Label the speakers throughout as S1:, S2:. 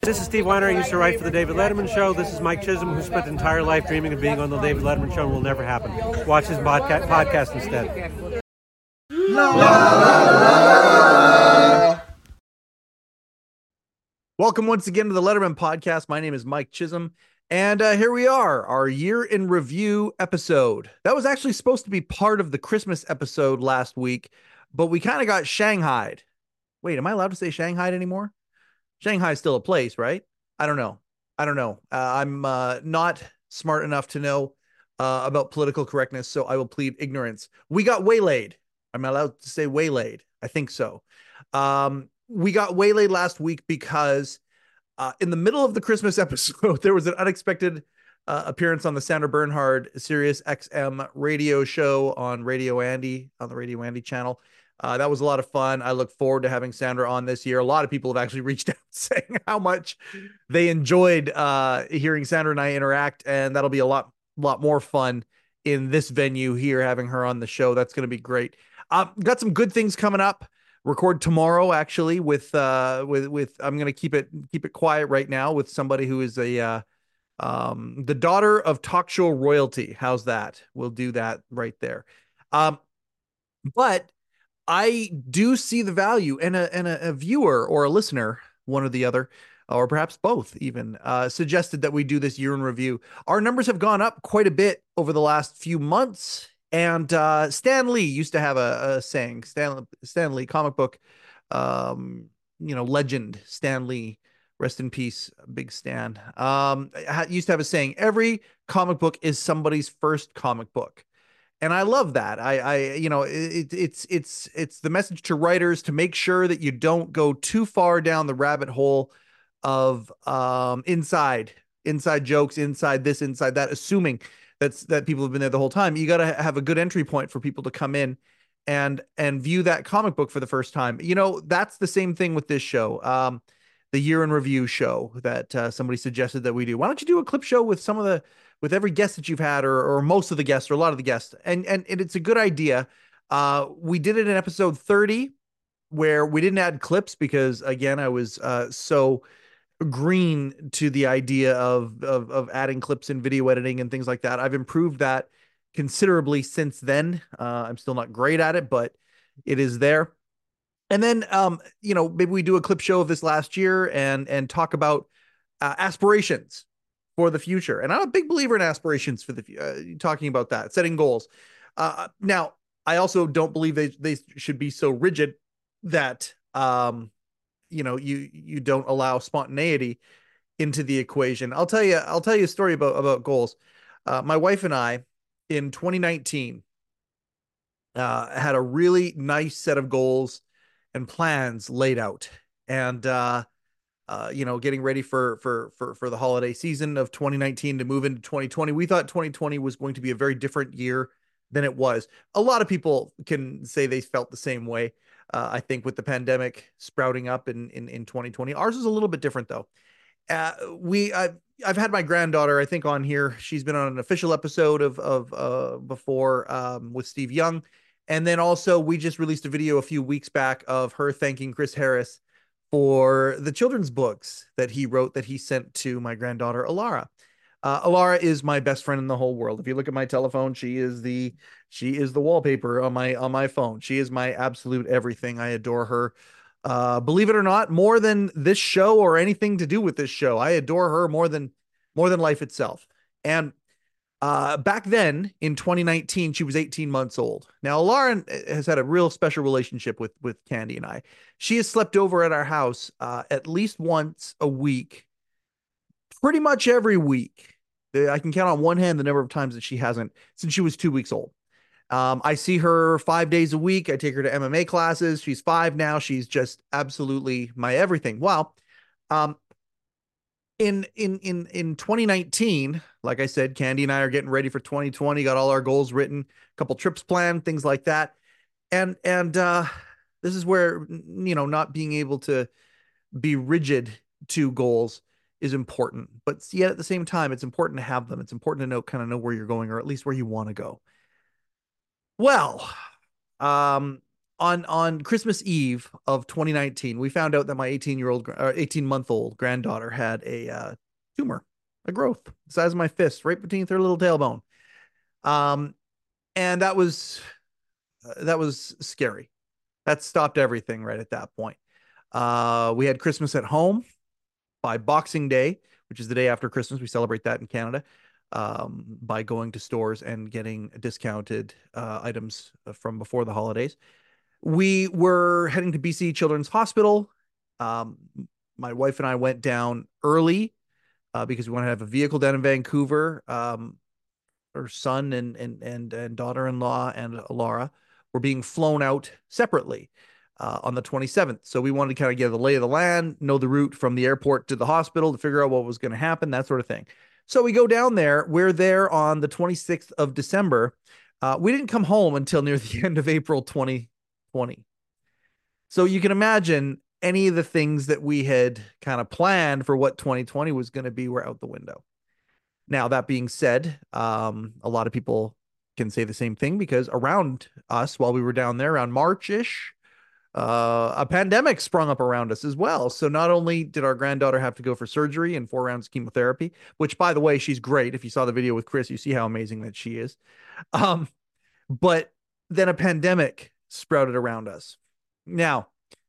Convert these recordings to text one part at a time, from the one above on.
S1: This is Steve Weiner. I used to write for the David Letterman Show. This is Mike Chisholm, who spent his entire life dreaming of being on the David Letterman Show and will never happen. Watch his podcast instead. La, la,
S2: la. Welcome once again to the Letterman Podcast. My name is Mike Chisholm, and here we are, our year in review episode. That was actually supposed to be part of the Christmas episode last week, but we kind of got shanghaied. Wait, am I allowed to say shanghaied anymore? Shanghai is still a place, right? I don't know. I'm not smart enough to know about political correctness, so I will plead ignorance. We got waylaid. I'm allowed to say waylaid. I think so. We got waylaid last week because in the middle of the Christmas episode, there was an unexpected appearance on the Sandra Bernhard Sirius XM radio show on Radio Andy, on the Radio Andy channel. That was a lot of fun. I look forward to having Sandra on this year. A lot of people have actually reached out saying how much they enjoyed hearing Sandra and I interact, and that'll be a lot more fun in this venue here, having her on the show. That's going to be great. Got some good things coming up. Record tomorrow, actually, with I'm going to keep it quiet right now with somebody who is the daughter of talk show royalty. How's that? We'll do that right there. But I do see the value, and a viewer or a listener, one or the other, or perhaps both even, suggested that we do this year in review. Our numbers have gone up quite a bit over the last few months, and Stan Lee used to have a saying. Stan Lee, comic book, legend. Stan Lee, rest in peace, big Stan. Used to have a saying: every comic book is somebody's first comic book. And I love that. It's the message to writers to make sure that you don't go too far down the rabbit hole of inside jokes, inside this, inside that, assuming that people have been there the whole time. You got to have a good entry point for people to come in and view that comic book for the first time. That's the same thing with this show. The year in review show that somebody suggested that we do. Why don't you do a clip show with with every guest that you've had, or most of the guests, or a lot of the guests? And it's a good idea. We did it in episode 30, where we didn't add clips because, again, I was so green to the idea of adding clips in video editing and things like that. I've improved that considerably since then. I'm still not great at it, but it is there. And then, maybe we do a clip show of this last year and talk about aspirations for the future. And I'm a big believer in aspirations for talking about that, setting goals. Now, I also don't believe they should be so rigid that, you don't allow spontaneity into the equation. I'll tell you a story about goals. My wife and I, in 2019, had a really nice set of goals and plans laid out, and getting ready for the holiday season of 2019 to move into 2020. We thought 2020 was going to be a very different year than it was. A lot of people can say they felt the same way. I think with the pandemic sprouting up in 2020, ours is a little bit different though. I've had my granddaughter, I think, on here. She's been on an official episode of before with Steve Young. And then also we just released a video a few weeks back of her thanking Chris Harris for the children's books that he wrote, that he sent to my granddaughter, Alara. Alara is my best friend in the whole world. If you look at my telephone, she is the wallpaper on my phone. She is my absolute everything. I adore her. Believe it or not, more than this show or anything to do with this show. I adore her more than life itself. And back then in 2019, she was 18 months old. Now, Lauren has had a real special relationship with Candy and I. She has slept over at our house at least once a week, pretty much every week. I can count on one hand the number of times that she hasn't since she was 2 weeks old. I see her 5 days a week. I take her to MMA classes. She's 5 now. She's just absolutely my everything. Well, in 2019, like I said, Candy and I are getting ready for 2020, got all our goals written, a couple trips planned, things like that. And this is where, not being able to be rigid to goals is important, but yet at the same time, it's important to have them. It's important to know where you're going, or at least where you want to go. Well, on Christmas Eve of 2019, we found out that my 18-month-old granddaughter had a tumor, a growth the size of my fist, right beneath her little tailbone. Um, and that was scary. That stopped everything right at that point. We had Christmas at home. By Boxing Day, which is the day after Christmas, we celebrate that in Canada, by going to stores and getting discounted items from before the holidays. We were heading to BC Children's Hospital. Um, my wife and I went down early because we want to have a vehicle down in Vancouver. Her son and daughter-in-law and Laura were being flown out separately on the 27th. So we wanted to kind of get the lay of the land, know the route from the airport to the hospital to figure out what was going to happen, that sort of thing. So we go down there. We're there on the 26th of December. We didn't come home until near the end of April 2020. So you can imagine any of the things that we had kind of planned for what 2020 was going to be were out the window. Now, that being said, a lot of people can say the same thing because around us, while we were down there around March-ish, a pandemic sprung up around us as well. So not only did our granddaughter have to go for surgery and 4 rounds of chemotherapy, which, by the way, she's great. If you saw the video with Chris, you see how amazing that she is. But then a pandemic sprouted around us. Now,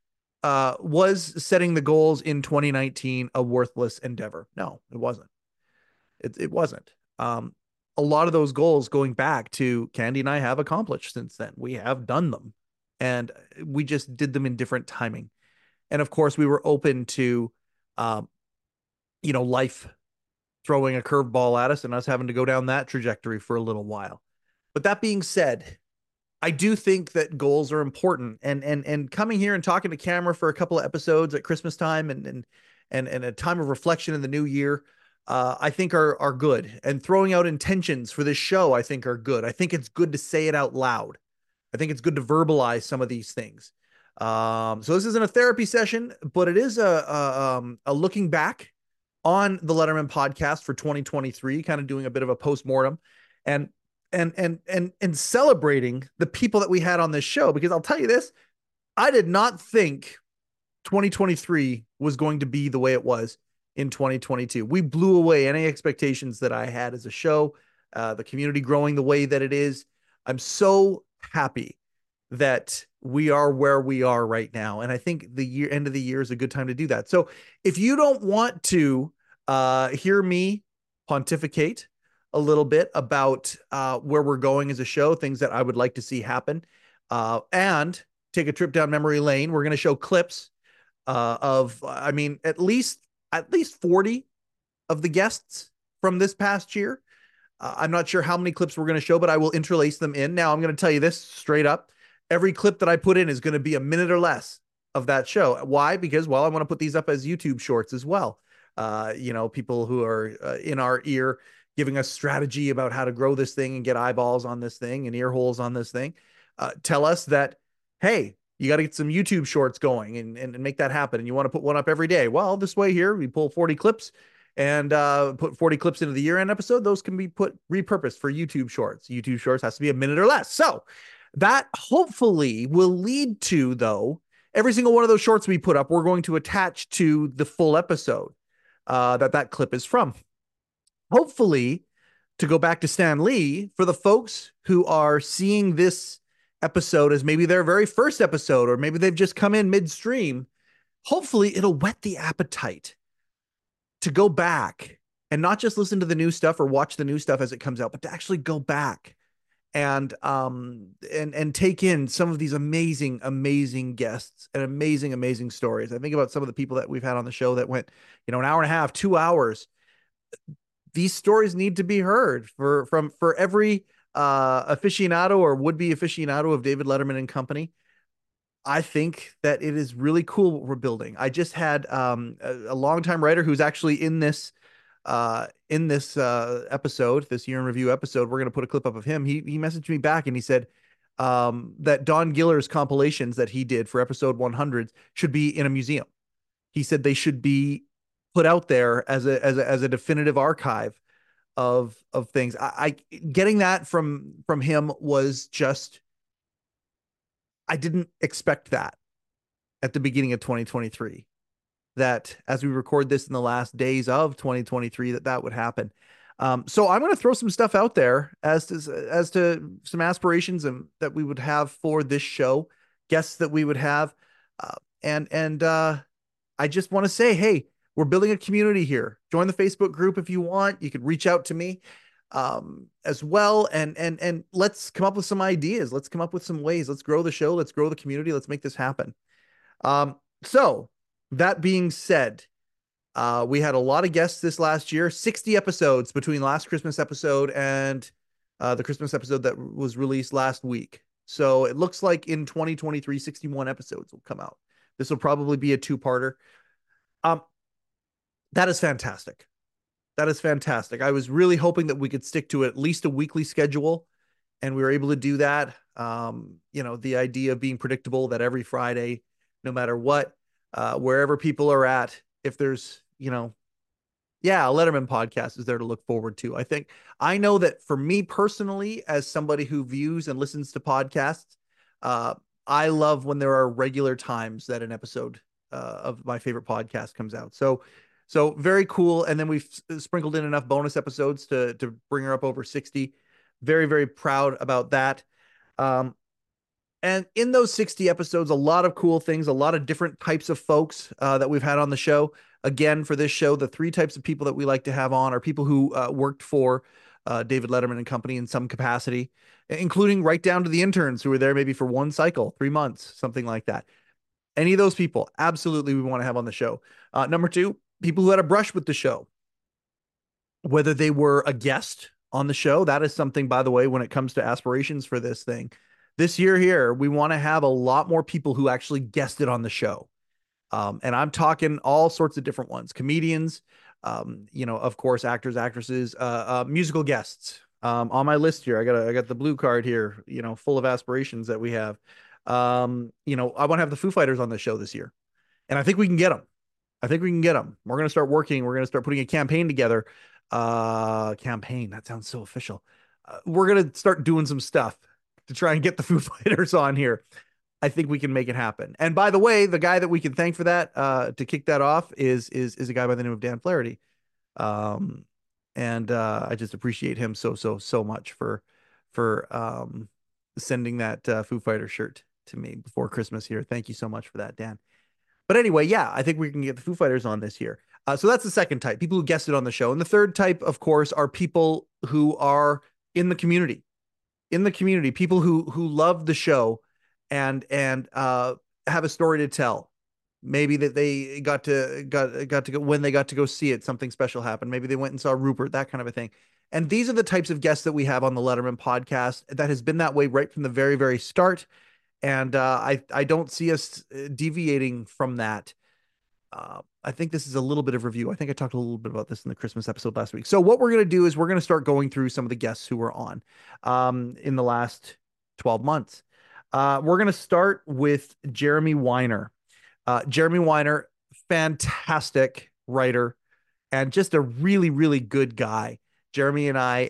S2: was setting the goals in 2019 a worthless endeavor? No, it wasn't. It wasn't. A lot of those goals going back to Candy and I have accomplished since then. We have done them, and we just did them in different timing. And of course, we were open to, um, life throwing a curveball at us and us having to go down that trajectory for a little while. But that being said, I do think that goals are important, and coming here and talking to camera for a couple of episodes at Christmas time and a time of reflection in the new year, I think are good. And throwing out intentions for this show, I think are good. I think it's good to say it out loud. I think it's good to verbalize some of these things. So this isn't a therapy session, but it is a looking back on the Letterman podcast for 2023, kind of doing a bit of a postmortem and and celebrating the people that we had on this show. Because I'll tell you this, I did not think 2023 was going to be the way it was in 2022. We blew away any expectations that I had as a show, the community growing the way that it is. I'm so happy that we are where we are right now. And I think the end of the year is a good time to do that. So if you don't want to hear me pontificate a little bit about where we're going as a show, things that I would like to see happen, and take a trip down memory lane, we're going to show clips of, I mean, at least 40 of the guests from this past year. I'm not sure how many clips we're going to show, but I will interlace them in. Now, I'm going to tell you this straight up. Every clip that I put in is going to be a minute or less of that show. Why? Because, well, I want to put these up as YouTube shorts as well. People who are in our ear giving us strategy about how to grow this thing and get eyeballs on this thing and ear holes on this thing. Tell us that, hey, you got to get some YouTube shorts going and make that happen. And you want to put one up every day. Well, this way here, we pull 40 clips and put 40 clips into the year-end episode. Those can be repurposed for YouTube shorts. YouTube shorts has to be a minute or less. So that hopefully will lead to, though, every single one of those shorts we put up, we're going to attach to the full episode that clip is from. Hopefully, to go back to Stan Lee, for the folks who are seeing this episode as maybe their very first episode, or maybe they've just come in midstream, hopefully it'll whet the appetite to go back and not just listen to the new stuff or watch the new stuff as it comes out, but to actually go back and take in some of these amazing guests and amazing stories. I think about some of the people that we've had on the show that went, an hour and a half, 2 hours. These stories need to be heard for every aficionado or would-be aficionado of David Letterman and Company. I think that it is really cool what we're building. I just had a longtime writer who's actually in this episode, this year in review episode. We're going to put a clip up of him. He messaged me back and he said that Don Giller's compilations that he did for episode 100 should be in a museum. He said they should be put out there as a definitive archive of things. I getting that from him was just, I didn't expect that at the beginning of 2023, that as we record this in the last days of 2023, that would happen. So I'm going to throw some stuff out there as to some aspirations and that we would have for this show, guests that we would have. And I just want to say, hey, we're building a community here. Join the Facebook group if you want. You could reach out to me as well. And let's come up with some ideas. Let's come up with some ways. Let's grow the show. Let's grow the community. Let's make this happen. So that being said, we had a lot of guests this last year, 60 episodes between last Christmas episode and the Christmas episode that was released last week. So it looks like in 2023, 61 episodes will come out. This will probably be a two-parter. That is fantastic. That is fantastic. I was really hoping that we could stick to at least a weekly schedule, and we were able to do that. The idea of being predictable, that every Friday, no matter what, wherever people are at, if there's, a Letterman podcast is there to look forward to. I know that for me personally, as somebody who views and listens to podcasts, I love when there are regular times that an episode of my favorite podcast comes out. So very cool. And then we've sprinkled in enough bonus episodes to bring her up over 60. Very, very proud about that. And in those 60 episodes, a lot of cool things, a lot of different types of folks that we've had on the show. Again, for this show, the three types of people that we like to have on are people who worked for David Letterman and Company in some capacity, including right down to the interns who were there maybe for one cycle, 3 months, something like that. Any of those people, absolutely, we want to have on the show. Number two, people who had a brush with the show, whether they were a guest on the show. That is something, by the way, when it comes to aspirations for this thing. This year here, we want to have a lot more people who actually guested on the show. And I'm talking all sorts of different ones, comedians, of course, actors, actresses, musical guests. On my list here, I got the blue card here, full of aspirations that we have. I want to have the Foo Fighters on the show this year, and I think we can get them. We're going to start working. We're going to start putting a campaign together. Campaign. That sounds so official. We're going to start doing some stuff to try and get the Foo Fighters on here. I think we can make it happen. And by the way, the guy that we can thank for that, to kick that off is a guy by the name of Dan Flaherty. And I just appreciate him so much for sending that Foo Fighter shirt to me before Christmas here. Thank you so much for that, Dan. But anyway, yeah, I think we can get the Foo Fighters on this year. So that's the second type, people who guested on the show. And the third type, of course, are people who are in the community, people who love the show and have a story to tell. Maybe that they got to go when they got to go see it, something special happened. Maybe they went and saw Rupert, that kind of a thing. And these are the types of guests that we have on the Letterman podcast. That has been that way right from the very, very start. And I don't see us deviating from that. I think this is a little bit of review. I think I talked a little bit about this in the Christmas episode last week. So what we're going to do is we're going to start going through some of the guests who were on in the last 12 months. We're going to start with Jeremy Weiner. Jeremy Weiner, fantastic writer and just a really, really good guy. Jeremy and I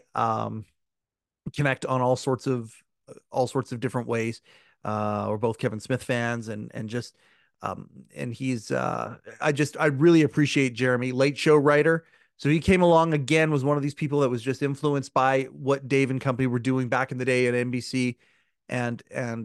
S2: connect on all sorts of different ways. We're both Kevin Smith fans and just and he's I really appreciate Jeremy, late show writer. So he came along again, was one of these people that was just influenced by what Dave and Company were doing back in the day at NBC and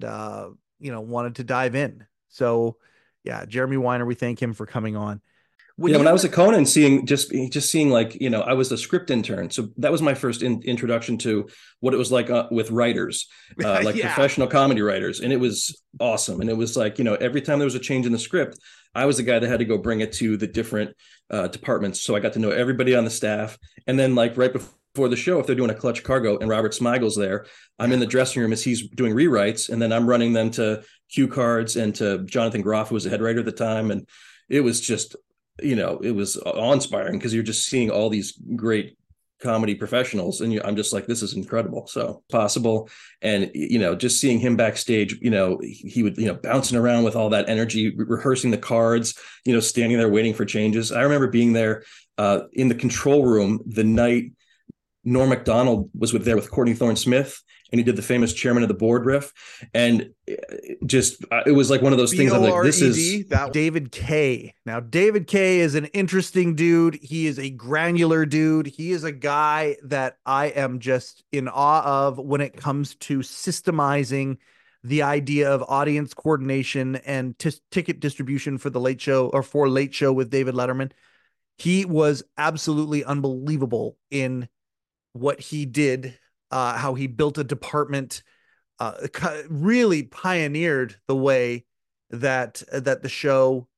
S2: wanted to dive in. So yeah, Jeremy Weiner, we thank him for coming on.
S3: When I was at Conan, seeing like, I was a script intern. So that was my first introduction to what it was like with writers, professional comedy writers. And it was awesome. And it was like, every time there was a change in the script, I was the guy that had to go bring it to the different departments. So I got to know everybody on the staff. And then like right before the show, if they're doing a Clutch Cargo and Robert Smigel's there, I'm in the dressing room as he's doing rewrites. And then I'm running them to cue cards and to Jonathan Groff, who was the head writer at the time. And it was just, it was awe-inspiring because you're just seeing all these great comedy professionals and I'm just like, this is incredible. So possible. And, just seeing him backstage, he would, bouncing around with all that energy, rehearsing the cards, standing there waiting for changes. I remember being there in the control room the night Norm Macdonald was there with Courtney Thorne Smith, and he did the famous chairman of the board riff, and it was like one of those things. I'm like, this is
S2: that David Kaye. Now, David Kaye is an interesting dude. He is a granular dude. He is a guy that I am just in awe of when it comes to systemizing the idea of audience coordination and ticket distribution for the Late Show, or for Late Show with David Letterman. He was absolutely unbelievable in what he did, how he built a department, really pioneered the way that the show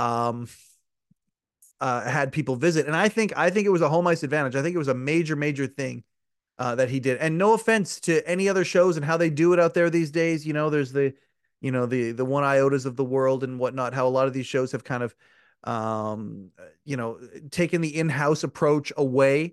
S2: had people visit. And I think it was a home ice advantage. I think it was a major thing that he did. And no offense to any other shows and how they do it out there these days. You know, there's the One Iotas of the world and whatnot, how a lot of these shows have kind of, taken the in-house approach away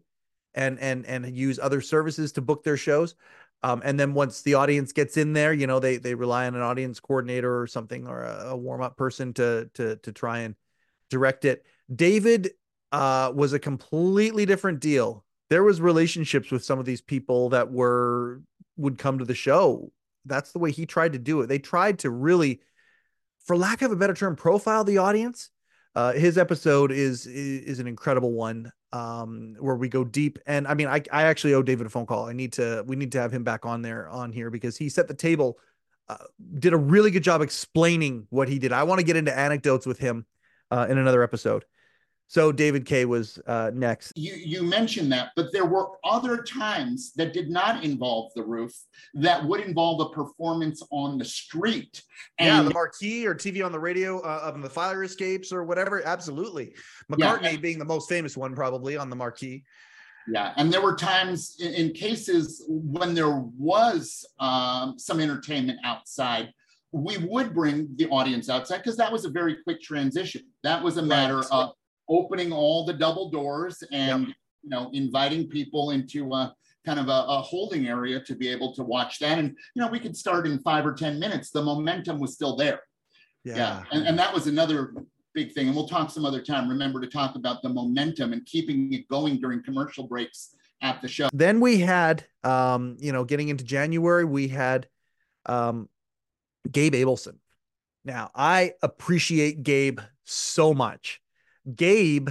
S2: and use other services to book their shows. And then once the audience gets in there, they rely on an audience coordinator or something, or a warm-up person to try and direct it. David was a completely different deal. There was relationships with some of these people that would come to the show. That's the way he tried to do it. They tried to really, for lack of a better term, profile the audience. His episode is an incredible one, where we go deep. And I mean, I actually owe David a phone call. We need to have him back on here because he set the table, did a really good job explaining what he did. I want to get into anecdotes with him in another episode. So David Kaye was next.
S4: You mentioned that, but there were other times that did not involve the roof that would involve a performance on the street.
S2: And the marquee or TV on the radio of the fire escapes or whatever. Absolutely. McCartney being the most famous one, probably, on the marquee.
S4: Yeah, and there were times in cases when there was some entertainment outside, we would bring the audience outside because that was a very quick transition. That was a matter of opening all the double doors and inviting people into a kind of a holding area to be able to watch that. And we could start in 5 or 10 minutes. The momentum was still there. Yeah. And that was another big thing. And we'll talk some other time. Remember to talk about the momentum and keeping it going during commercial breaks at the show.
S2: Then we had, getting into January, we had Gabe Abelson. Now, I appreciate Gabe so much. Gabe,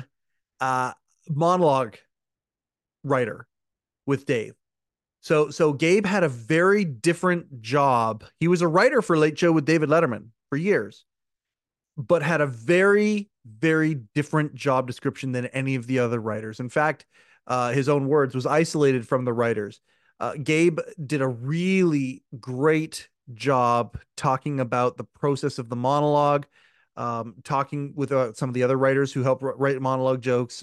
S2: monologue writer with Dave. So Gabe had a very different job. He was a writer for Late Show with David Letterman for years, but had a very, very different job description than any of the other writers. In fact, his own words, was isolated from the writers. Gabe did a really great job talking about the process of the monologue, talking with some of the other writers who helped write monologue jokes,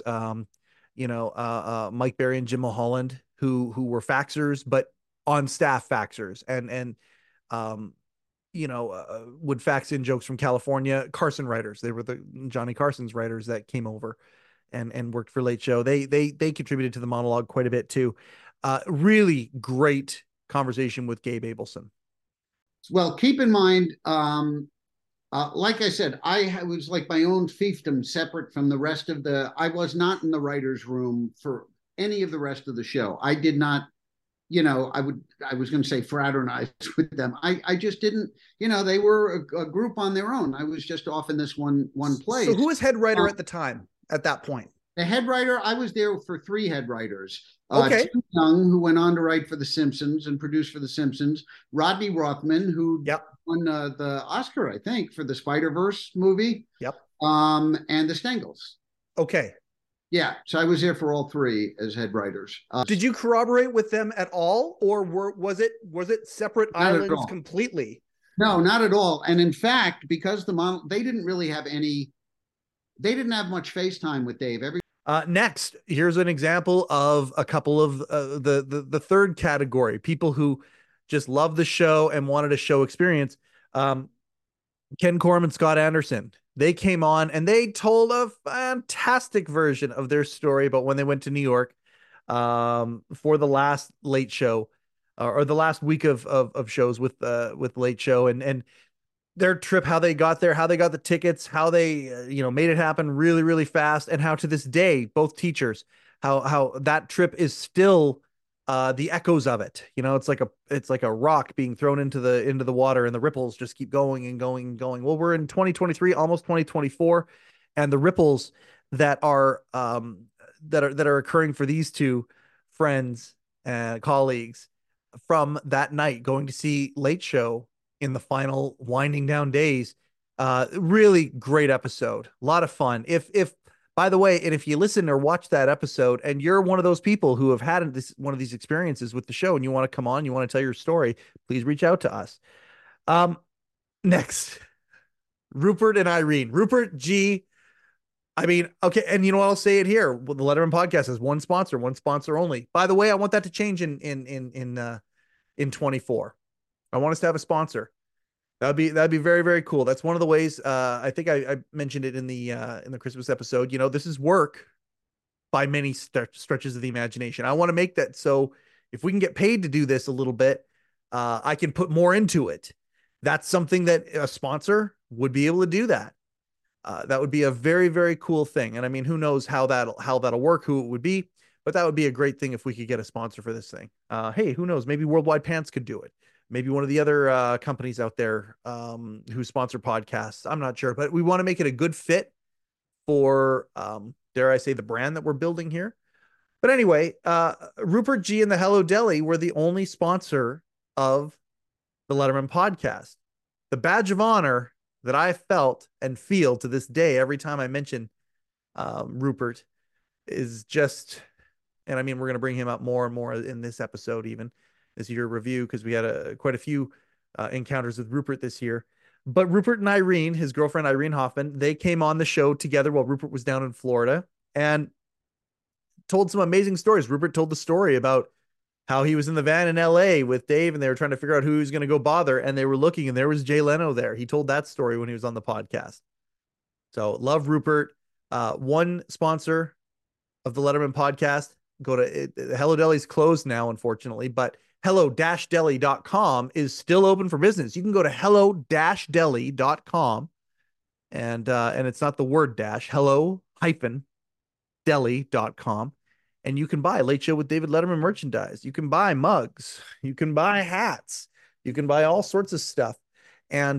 S2: Mike Berry and Jim Mulholland, who were faxers, but on staff faxers, and would fax in jokes from California. Carson writers, they were the Johnny Carson's writers that came over and worked for Late Show. They contributed to the monologue quite a bit too. Really great conversation with Gabe Abelson.
S5: Well, keep in mind, like I said, I was like my own fiefdom, separate from the rest of I was not in the writer's room for any of the rest of the show. I did not, I was going to say fraternize with them. I just didn't, they were a group on their own. I was just off in this one place.
S2: So who was head writer at the time, at that point?
S5: The head writer, I was there for 3 head writers.
S2: Okay.
S5: Tim Young, who went on to write for The Simpsons and produce for The Simpsons. Rodney Rothman, who won the Oscar, I think, for the Spider-Verse movie.
S2: Yep.
S5: And the Stengels.
S2: Okay.
S5: Yeah. So I was there for all 3 as head writers.
S2: Did you corroborate with them at all, or was it separate islands completely?
S5: No, not at all. And in fact, because they didn't really have they didn't have much FaceTime with Dave.
S2: Next, here's an example of a couple of the third category, people who just love the show and wanted a show experience. Ken Corum and Scott Anderson. They came on and they told a fantastic version of their story about when they went to New York for the last Late Show, or the last week of shows with Late Show, and their trip, how they got there, how they got the tickets, how they made it happen really, really fast, and how to this day, both teachers, how that trip is still the echoes of it. It's like a rock being thrown into the water, and the ripples just keep going and going and going. Well, we're in 2023, almost 2024, and the ripples that are occurring for these two friends and colleagues from that night going to see Late Show in the final winding down days. Really great episode, a lot of fun. If by the way, and if you listen or watch that episode and you're one of those people who have had one of these experiences with the show and you want to come on, you want to tell your story, please reach out to us. Next, Rupert and Irene. Rupert G. I mean, okay, and you know what? I'll say it here. Well, the Letterman podcast has one sponsor only. By the way, I want that to change in 24. I want us to have a sponsor. That'd be very, very cool. That's one of the ways. I think I mentioned it in the Christmas episode. This is work by many stretches of the imagination. I want to make that so if we can get paid to do this a little bit, I can put more into it. That's something that a sponsor would be able to do that. That would be a very, very cool thing. And I mean, who knows how that'll work, who it would be, but that would be a great thing if we could get a sponsor for this thing. Hey, who knows? Maybe Worldwide Pants could do it. Maybe one of the other companies out there who sponsor podcasts. I'm not sure, but we want to make it a good fit for, dare I say, the brand that we're building here. But anyway, Rupert G and the Hello Deli were the only sponsor of the Letterman podcast. The badge of honor that I felt and feel to this day every time I mention Rupert is just, and I mean, we're going to bring him up more and more in this episode, even this year review, because we had quite a few encounters with Rupert this year. But Rupert and Irene, his girlfriend Irene Hoffman, they came on the show together while Rupert was down in Florida and told some amazing stories. Rupert told the story about how he was in the van in LA with Dave and they were trying to figure out who he was going to go bother. And they were looking and there was Jay Leno there. He told that story when he was on the podcast. So love Rupert. One sponsor of the Letterman podcast. Go to Hello Deli's closed now, unfortunately, but hello-deli.com is still open for business. You can go to hello-deli.com and it's not the word dash, hello-deli.com. And you can buy Late Show with David Letterman merchandise. You can buy mugs. You can buy hats. You can buy all sorts of stuff. And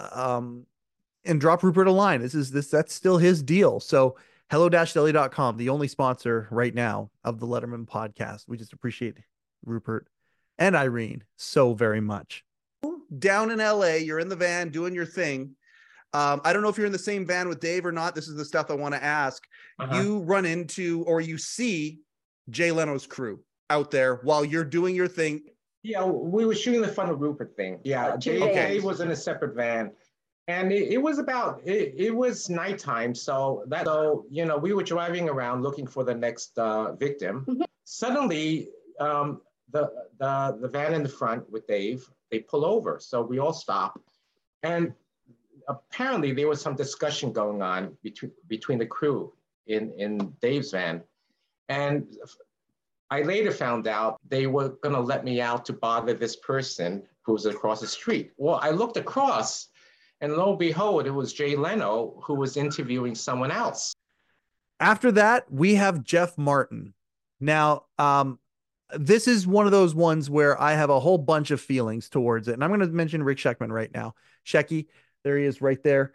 S2: drop Rupert a line. That's still his deal. So hello-deli.com, the only sponsor right now of the Letterman podcast. We just appreciate Rupert and Irene so very much. Down in LA, you're in the van doing your thing. I don't know if you're in the same van with Dave or not. This is the stuff I want to ask. You run into or you see Jay Leno's crew out there while you're doing your thing.
S6: Yeah, we were shooting the Fun with Rupert thing. Yeah, Jay was in a separate van. And it was nighttime. So we were driving around looking for the next victim. Suddenly, the van in the front with Dave, they pull over. So we all stop. And apparently there was some discussion going on between the crew in Dave's van. And I later found out they were going to let me out to bother this person who was across the street. Well, I looked across and lo and behold, it was Jay Leno who was interviewing someone else.
S2: After that, we have Jeff Martin. Now, this is one of those ones where I have a whole bunch of feelings towards it. And I'm going to mention Rick Sheckman right now. Shecky, there he is right there.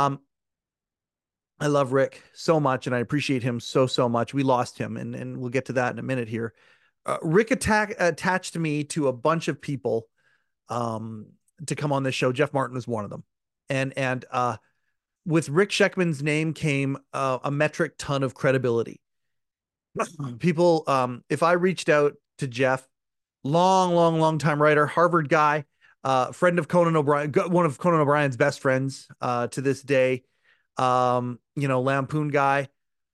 S2: I love Rick so much and I appreciate him so much. We lost him and we'll get to that in a minute here. Rick attached me to a bunch of people to come on this show. Jeff Martin was one of them. And with Rick Sheckman's name came a metric ton of credibility. People, if I reached out to Jeff, long time writer, Harvard guy, friend of Conan O'Brien, one of Conan O'Brien's best friends to this day, Lampoon guy.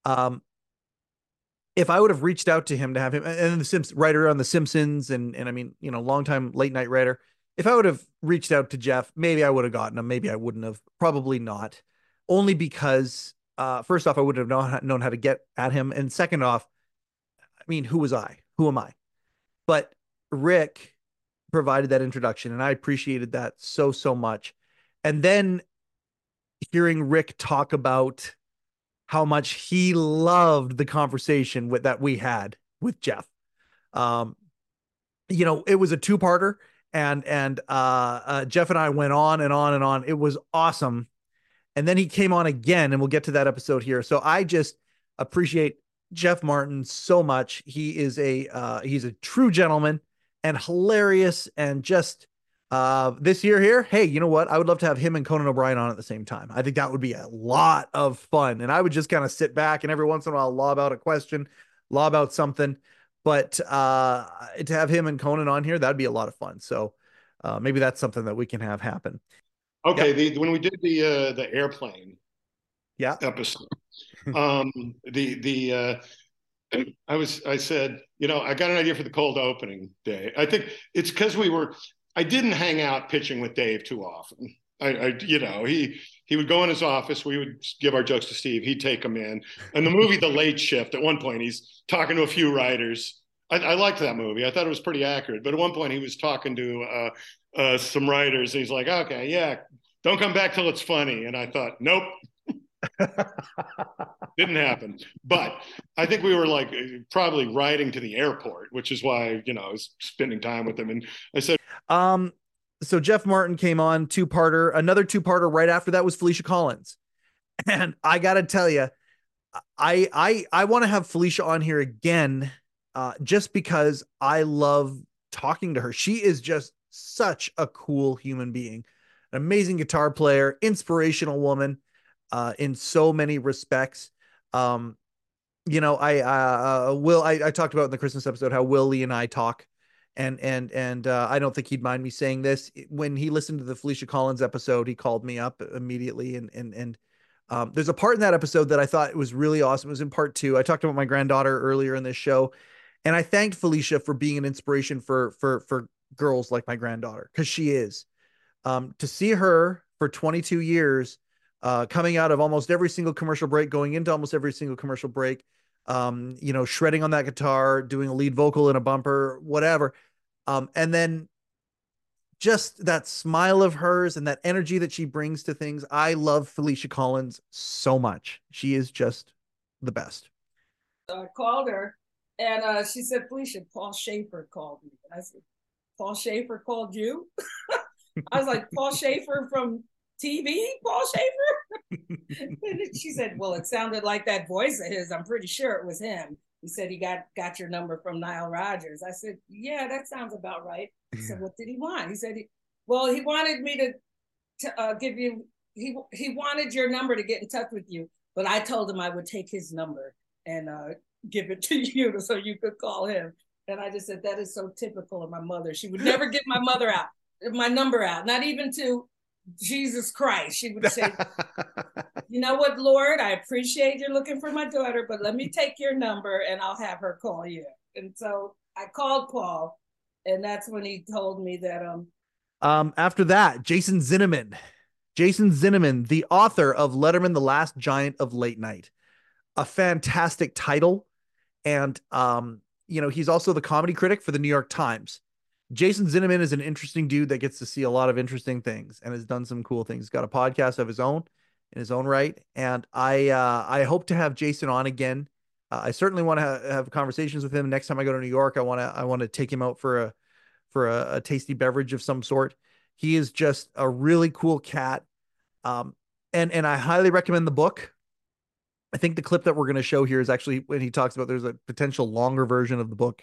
S2: If I would have reached out to him to have him, and the writer on The Simpsons, and I mean, longtime late night writer. If I would have reached out to Jeff, maybe I would have gotten him. Maybe I wouldn't have. Probably not. Only because, first off, I wouldn't have known how to get at him. And second off, I mean, who was I? Who am I? But Rick provided that introduction, and I appreciated that so much. And then hearing Rick talk about how much he loved the conversation that we had with Jeff. you know, it was a two-parter, and Jeff and I went on and on and on. It was awesome. And then he came on again, and we'll get to that episode here. So I just appreciate Jeff Martin so much. He's a true gentleman and hilarious, and just this year here, hey, you know what? I would love to have him and Conan O'Brien on at the same time. I think that would be a lot of fun. And I would just kind of sit back and every once in a while lob out a question, lob out something. But to have him and Conan on here, that'd be a lot of fun. So maybe that's something that we can have happen.
S7: Okay, yep. When we did the airplane episode, I said, you know, I got an idea for the cold opening day. I think it's because I didn't hang out pitching with Dave too often. You know, he would go in his office. We would give our jokes to Steve. He'd take them in. And the movie The Late Shift, at one point, he's talking to a few writers. I liked that movie. I thought it was pretty accurate. But at one point, he was talking to some writers. And he's like, okay, yeah, don't come back till it's funny. And I thought, nope. Didn't happen. But I think we were like probably riding to the airport, which is why, you know, I was spending time with him. And I said,
S2: so Jeff Martin came on, two-parter. Another two-parter right after that was Felicia Collins. And I got to tell you, I want to have Felicia on here again, just because I love talking to her. She is just such a cool human being, an amazing guitar player, inspirational woman, in so many respects. You know, I talked about in the Christmas episode how Willie and I talk, and I don't think he'd mind me saying this. When he listened to the Felicia Collins episode, he called me up immediately, and there's a part in that episode that I thought was really awesome. It was in part 2. I talked about my granddaughter earlier in this show, and I thanked Felicia for being an inspiration for girls like my granddaughter, because she is. To see her for 22 years, coming out of almost every single commercial break, going into almost every single commercial break, you know, shredding on that guitar, doing a lead vocal in a bumper, whatever. And then just that smile of hers and that energy that she brings to things. I love Felicia Collins so much. She is just the best.
S8: I called her, and she said, Felicia, Paul Schaefer called me. And I said, Paul Schaefer called you? I was like, Paul Schaefer from TV, Paul Schaefer? And she said, well, it sounded like that voice of his. I'm pretty sure it was him. He said he got your number from Nile Rodgers. I said, yeah, that sounds about right. He said, what did he want? He said, he wanted me to give you, he wanted your number to get in touch with you, but I told him I would take his number and give it to you so you could call him. And I just said, that is so typical of my mother. She would never give my number out, not even to Jesus Christ. She would say, you know what, Lord, I appreciate you're looking for my daughter, but let me take your number and I'll have her call you. And so I called Paul, and that's when he told me that
S2: after that, Jason Zinnemann, the author of Letterman, the Last Giant of Late Night, a fantastic title. And you know, he's also the comedy critic for the New York Times. Jason Zinnemann is an interesting dude that gets to see a lot of interesting things and has done some cool things. He's got a podcast of his own in his own right. And I hope to have Jason on again. I certainly want to have conversations with him next time I go to New York. I want to take him out for a tasty beverage of some sort. He is just a really cool cat. And I highly recommend the book. I think the clip that we're going to show here is actually when he talks about there's a potential longer version of the book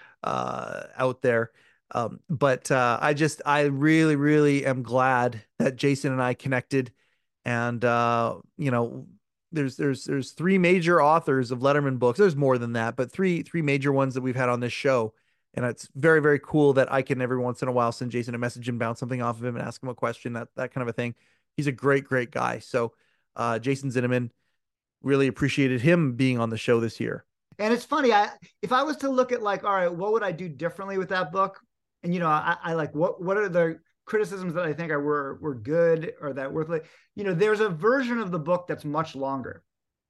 S2: out there. But I really, really am glad that Jason and I connected. And you know, there's 3 major authors of Letterman books. There's more than that, but three major ones that we've had on this show. And it's very, very cool that I can every once in a while send Jason a message and bounce something off of him and ask him a question, that kind of a thing. He's a great, great guy. So Jason Zinnemann, really appreciated him being on the show this year.
S9: And it's funny, if I was to look at like, all right, what would I do differently with that book? And, you know, I like, what are the criticisms that I think were good or that worth, like, you know, there's a version of the book that's much longer.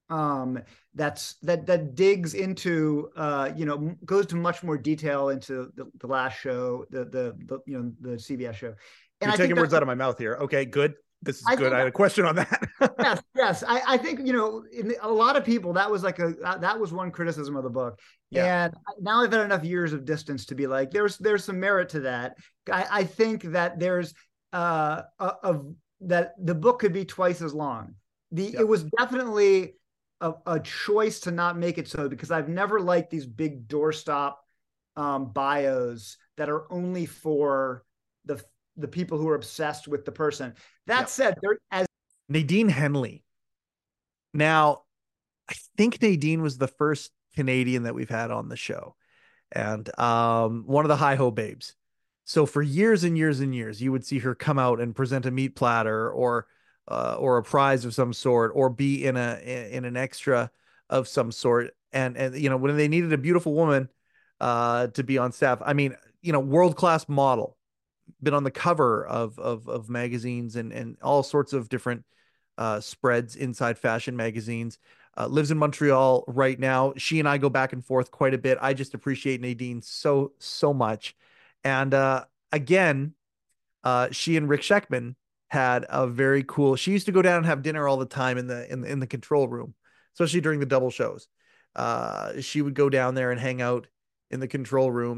S9: That digs into, you know, goes to much more detail into the last show, the you know, the CBS show. And
S2: You're taking words out of my mouth here. Okay, good. This is good. I had a question on that.
S9: yes. I think, a lot of people, that was that was one criticism of the book. Yeah. And now I've had enough years of distance to be like, there's some merit to that. I think that there's that the book could be twice as long. It was definitely a choice to not make it so, because I've never liked these big doorstop bios that are only for the people who are obsessed with the person. That said, as
S2: Nadine Henley. Now, I think Nadine was the first Canadian that we've had on the show, and one of the Hi-Ho babes. So for years and years and years, you would see her come out and present a meat platter or a prize of some sort, or be in an extra of some sort. And when they needed a beautiful woman to be on staff, I mean, world-class model, been on the cover of magazines and all sorts of different spreads inside fashion magazines, lives in Montreal right now. She and I go back and forth quite a bit. I just appreciate Nadine so much. And again, she and Rick Sheckman had a very cool, she used to go down and have dinner all the time in the control room, especially during the double shows. She would go down there and hang out in the control room,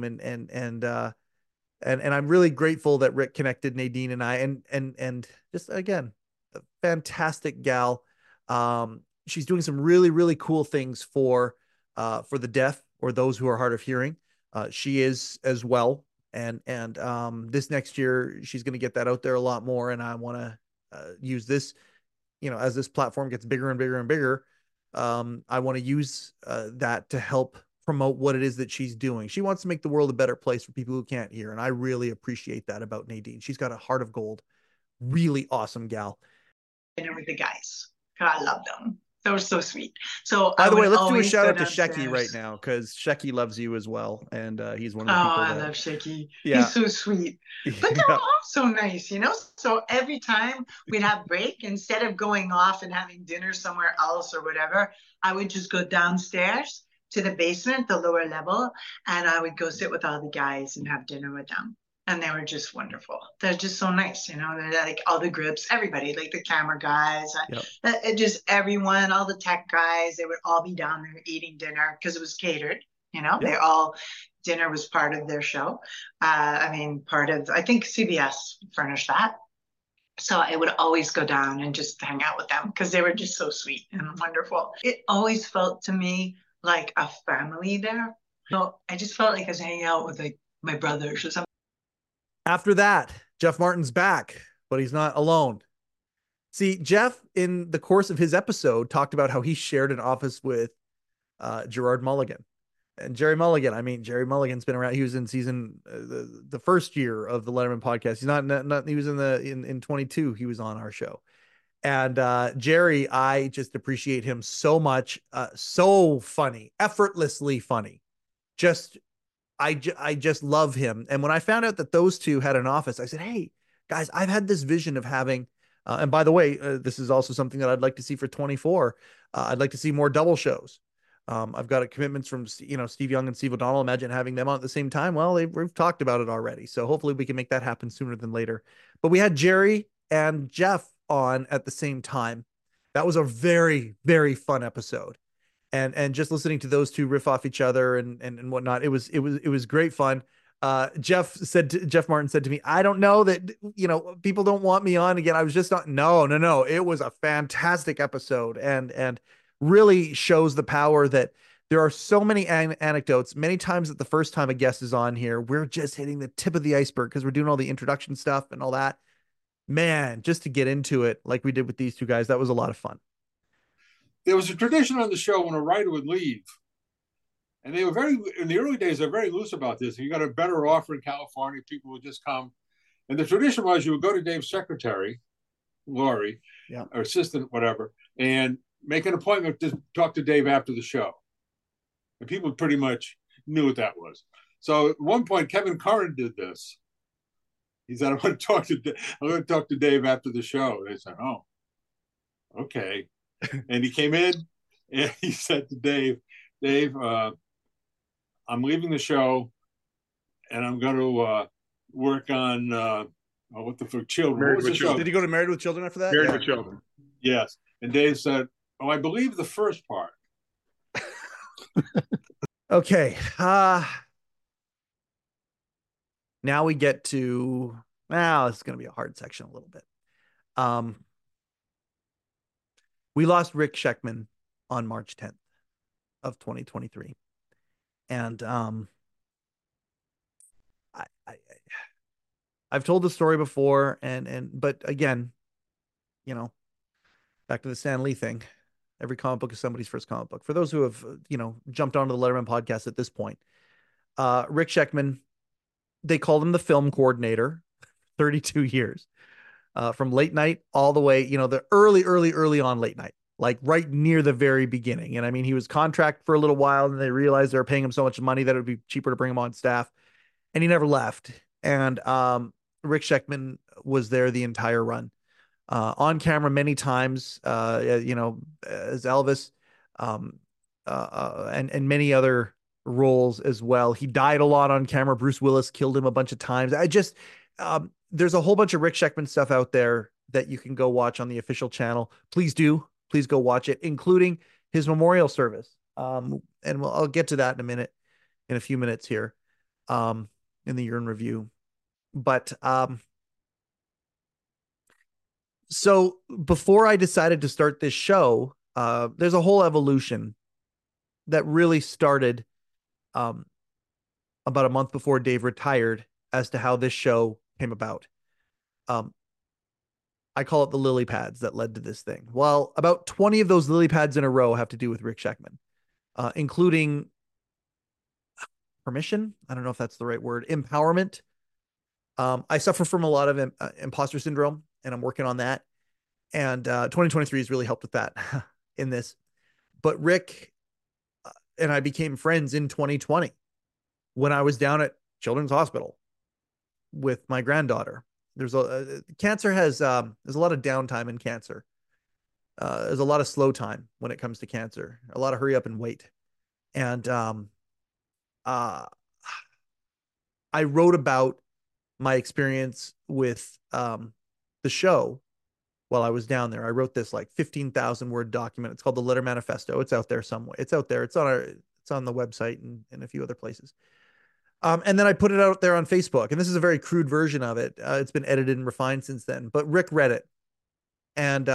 S2: and I'm really grateful that Rick connected Nadine and I, and just, again, a fantastic gal. She's doing some really, really cool things for the deaf or those who are hard of hearing. She is as well. And this next year, she's going to get that out there a lot more. And I want to use this, as this platform gets bigger and bigger and bigger, I want to use that to help promote what it is that she's doing. She wants to make the world a better place for people who can't hear. And I really appreciate that about Nadine. She's got a heart of gold. Really awesome gal.
S10: Dinner with the guys. I love them. They were so sweet. So
S2: by the way, let's do a shout out to Shecky right now, because Shecky loves you as well. And he's one of the people
S10: I love Shecky. Yeah. He's so sweet. But they're all so nice, So every time we'd have break, instead of going off and having dinner somewhere else or whatever, I would just go downstairs to the basement, the lower level, and I would go sit with all the guys and have dinner with them. And they were just wonderful. They're just so nice, They're like all the groups, everybody, like the camera guys, just everyone, all the tech guys, they would all be down there eating dinner because it was catered, dinner was part of their show. I think CBS furnished that. So I would always go down and just hang out with them because they were just so sweet and wonderful. It always felt to me like a family there. So I just felt like I was hanging out with like my brothers or something.
S2: After that, Jeff Martin's back, but he's not alone. See, Jeff, in the course of his episode, talked about how he shared an office with Gerard Mulligan. And Jerry Mulligan's been around. He was in season the first year of the Letterman podcast. He's not he was in 22. He was on our show. And Jerry, I just appreciate him so much. So funny, effortlessly funny. I just love him. And when I found out that those two had an office, I said, hey, guys, I've had this vision of having, and by the way, this is also something that I'd like to see for 24. I'd like to see more double shows. I've got commitments from, Steve Young and Steve O'Donnell. Imagine having them on at the same time. Well, we've talked about it already. So hopefully we can make that happen sooner than later. But we had Jerry and Jeff on at the same time. That was a very, very fun episode. And just listening to those two riff off each other and whatnot, it was great fun. Jeff Martin said to me, I don't know that, people don't want me on again. I was just not, no. It was a fantastic episode and really shows the power that there are so many anecdotes. Many times that the first time a guest is on here, we're just hitting the tip of the iceberg because we're doing all the introduction stuff and all that. Man, just to get into it like we did with these two guys, that was a lot of fun.
S11: There was a tradition on the show when a writer would leave, and they were in the early days, they're very loose about this. If you got a better offer in California, people would just come. And the tradition was you would go to Dave's secretary, Lori, or assistant, whatever, and make an appointment to talk to Dave after the show. And people pretty much knew what that was. So at one point, Kevin Curran did this. He said, I'm going to talk to Dave after the show. And they said, oh, okay. And he came in and he said to Dave, I'm leaving the show and I'm going to work on what the for children?
S7: Married
S11: What was
S7: with
S11: the show?
S7: Children.
S2: Did he go to Married with Children after that?
S7: Married with Children.
S11: Yes. And Dave said, "Oh, I believe the first part."
S2: Okay. Now we get to, now it's going to be a hard section a little bit. We lost Rick Sheckman on March 10th of 2023. And I've told the story before, but again, you know, back to the Stan Lee thing. Every comic book is somebody's first comic book. For those who have, jumped onto the Letterman podcast at this point, Rick Sheckman, they called him the film coordinator, 32 years, from late night all the way, the early on late night, like right near the very beginning. And I mean, he was contract for a little while and they realized they were paying him so much money that it would be cheaper to bring him on staff. And he never left. And Rick Sheckman was there the entire run, on camera many times, as Elvis, and many other roles as well. He died a lot on camera. Bruce Willis killed him a bunch of times. There's a whole bunch of Rick Sheckman stuff out there that you can go watch on the official channel. Please do. Please go watch it, including his memorial service. And I'll get to that in a few minutes here, in the year in review. But so before I decided to start this show, there's a whole evolution that really started about a month before Dave retired as to how this show came about. I call it the lily pads that led to this thing. Well, about 20 of those lily pads in a row have to do with Rick Sheckman, including permission. I don't know if that's the right word. Empowerment. I suffer from a lot of imposter syndrome, and I'm working on that. And 2023 has really helped with that in this. But Rick and I became friends in 2020 when I was down at Children's Hospital with my granddaughter. There's cancer there's a lot of downtime in cancer. There's a lot of slow time when it comes to cancer, a lot of hurry up and wait. And I wrote about my experience with the show while I was down there. I wrote this like 15,000 word document. It's called the Letter Manifesto. It's out there somewhere. It's out there. It's on the website and a few other places. And then I put it out there on Facebook, and this is a very crude version of it. It's been edited and refined since then, but Rick read it. And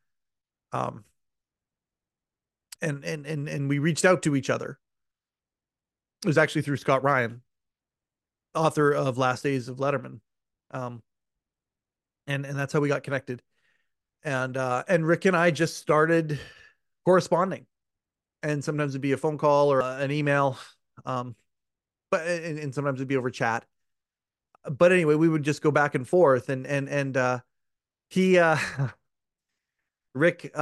S2: we reached out to each other. It was actually through Scott Ryan, author of Last Days of Letterman. And that's how we got connected. And Rick and I just started corresponding, and sometimes it'd be a phone call or an email. But sometimes it'd be over chat. But anyway, we would just go back and forth, and he Rick,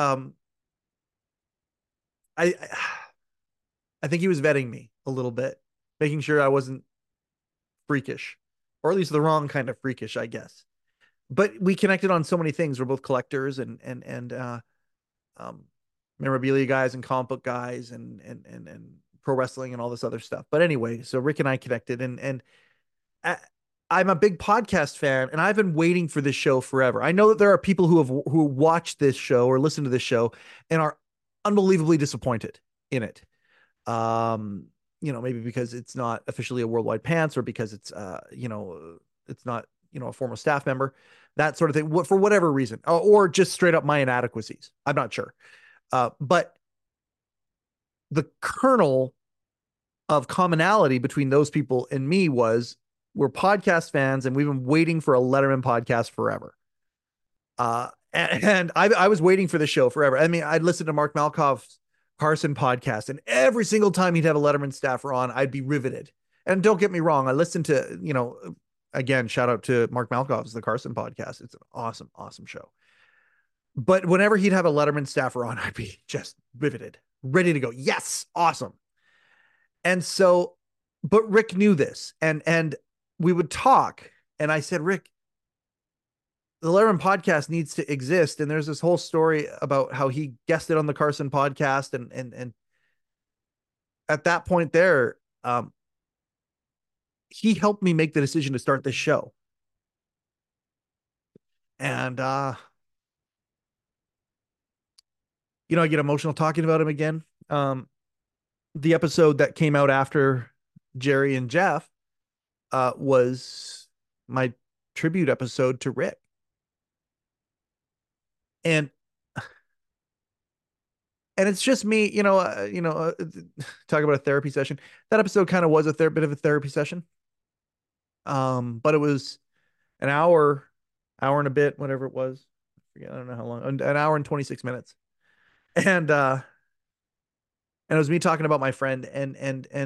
S2: I think he was vetting me a little bit, making sure I wasn't freakish, or at least the wrong kind of freakish, I guess. But we connected on so many things. We're both collectors and memorabilia guys and comic book guys and pro wrestling and all this other stuff. But anyway, so Rick and I connected, and I'm a big podcast fan, and I've been waiting for this show forever. I know that there are people who watch this show or listen to this show and are unbelievably disappointed in it. Maybe because it's not officially a Worldwide Pants, or because it's it's not a former staff member, that sort of thing, for whatever reason, or just straight up my inadequacies. I'm not sure. But the kernel of commonality between those people and me was we're podcast fans, and we've been waiting for a Letterman podcast forever. And I was waiting for the show forever. I mean, I'd listen to Mark Malkoff's Carson podcast, and every single time he'd have a Letterman staffer on, I'd be riveted. And don't get me wrong, I listened to, again, shout out to Mark Malkoff's The Carson podcast. It's an awesome, awesome show. But whenever he'd have a Letterman staffer on, I'd be just riveted, ready to go. Yes, awesome. And so, but Rick knew this, and we would talk, and I said, Rick, the Letterman podcast needs to exist. And there's this whole story about how he guested on the Carson podcast. And at that point there, he helped me make the decision to start this show. And I get emotional talking about him again. The episode that came out after Jerry and Jeff was my tribute episode to Rick. And it's just me, talk about a therapy session. That episode kind of was a bit of a therapy session. But it was an hour and a bit, whatever it was. I forget, I don't know how long, an hour and 26 minutes. And it was me talking about my friend and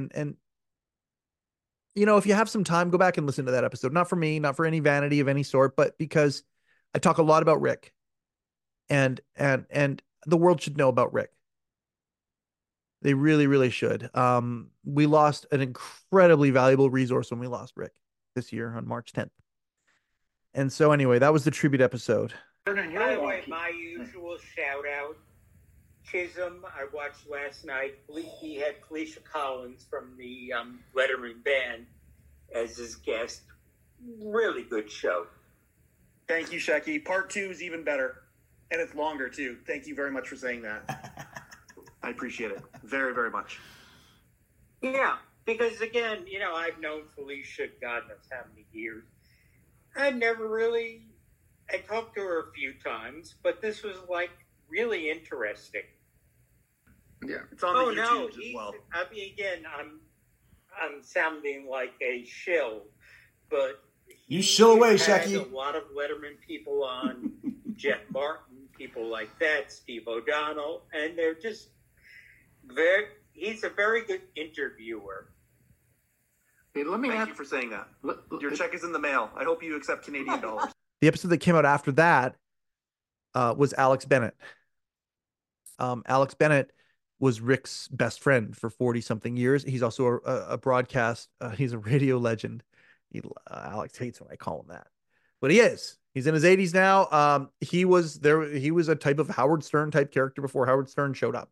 S2: if you have some time, go back and listen to that episode. Not for me, not for any vanity of any sort, but because I talk a lot about Rick and the world should know about Rick. They really, really should. We lost an incredibly valuable resource when we lost Rick this year on March 10th. And so anyway, that was the tribute episode.
S12: By the way, my usual shout out, Chisholm, I watched last night. He had Felicia Collins from the Letterman Band as his guest. Really good show.
S13: Thank you, Shecky. Part 2 is even better. And it's longer, too. Thank you very much for saying that. I appreciate it very, very much.
S12: Yeah, because again, I've known Felicia God knows how many years. I talked to her a few times, but this was really interesting.
S13: Yeah, it's on the YouTube as well.
S12: I mean, again, I'm sounding like a shill, but
S14: you shill away,
S12: Shecky.
S14: Shecky.
S12: A lot of Letterman people on, Jeff Martin, people like that, Steve O'Donnell, and they're just he's a very good interviewer.
S13: Hey, let me thank you for saying that. Your check is in the mail. I hope you accept Canadian dollars.
S2: The episode that came out after that was Alex Bennett. Alex Bennett was Rick's best friend for 40-something years. He's also a broadcast. He's a radio legend. Alex hates when I call him that, but he is. He's in his 80s now. He was a type of Howard Stern type character before Howard Stern showed up.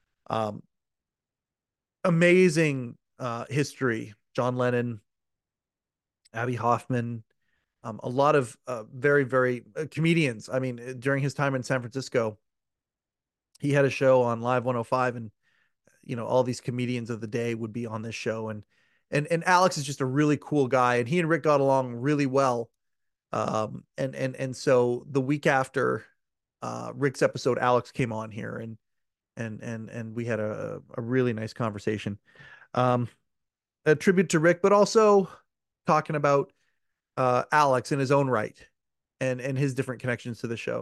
S2: Amazing history. John Lennon, Abby Hoffman, a lot of very, very comedians. I mean, during his time in San Francisco, he had a show on Live 105, and all these comedians of the day would be on this show. And Alex is just a really cool guy, and he and Rick got along really well. And so the week after Rick's episode, Alex came on here, and we had a really nice conversation. A tribute to Rick, but also talking about Alex in his own right and his different connections to the show.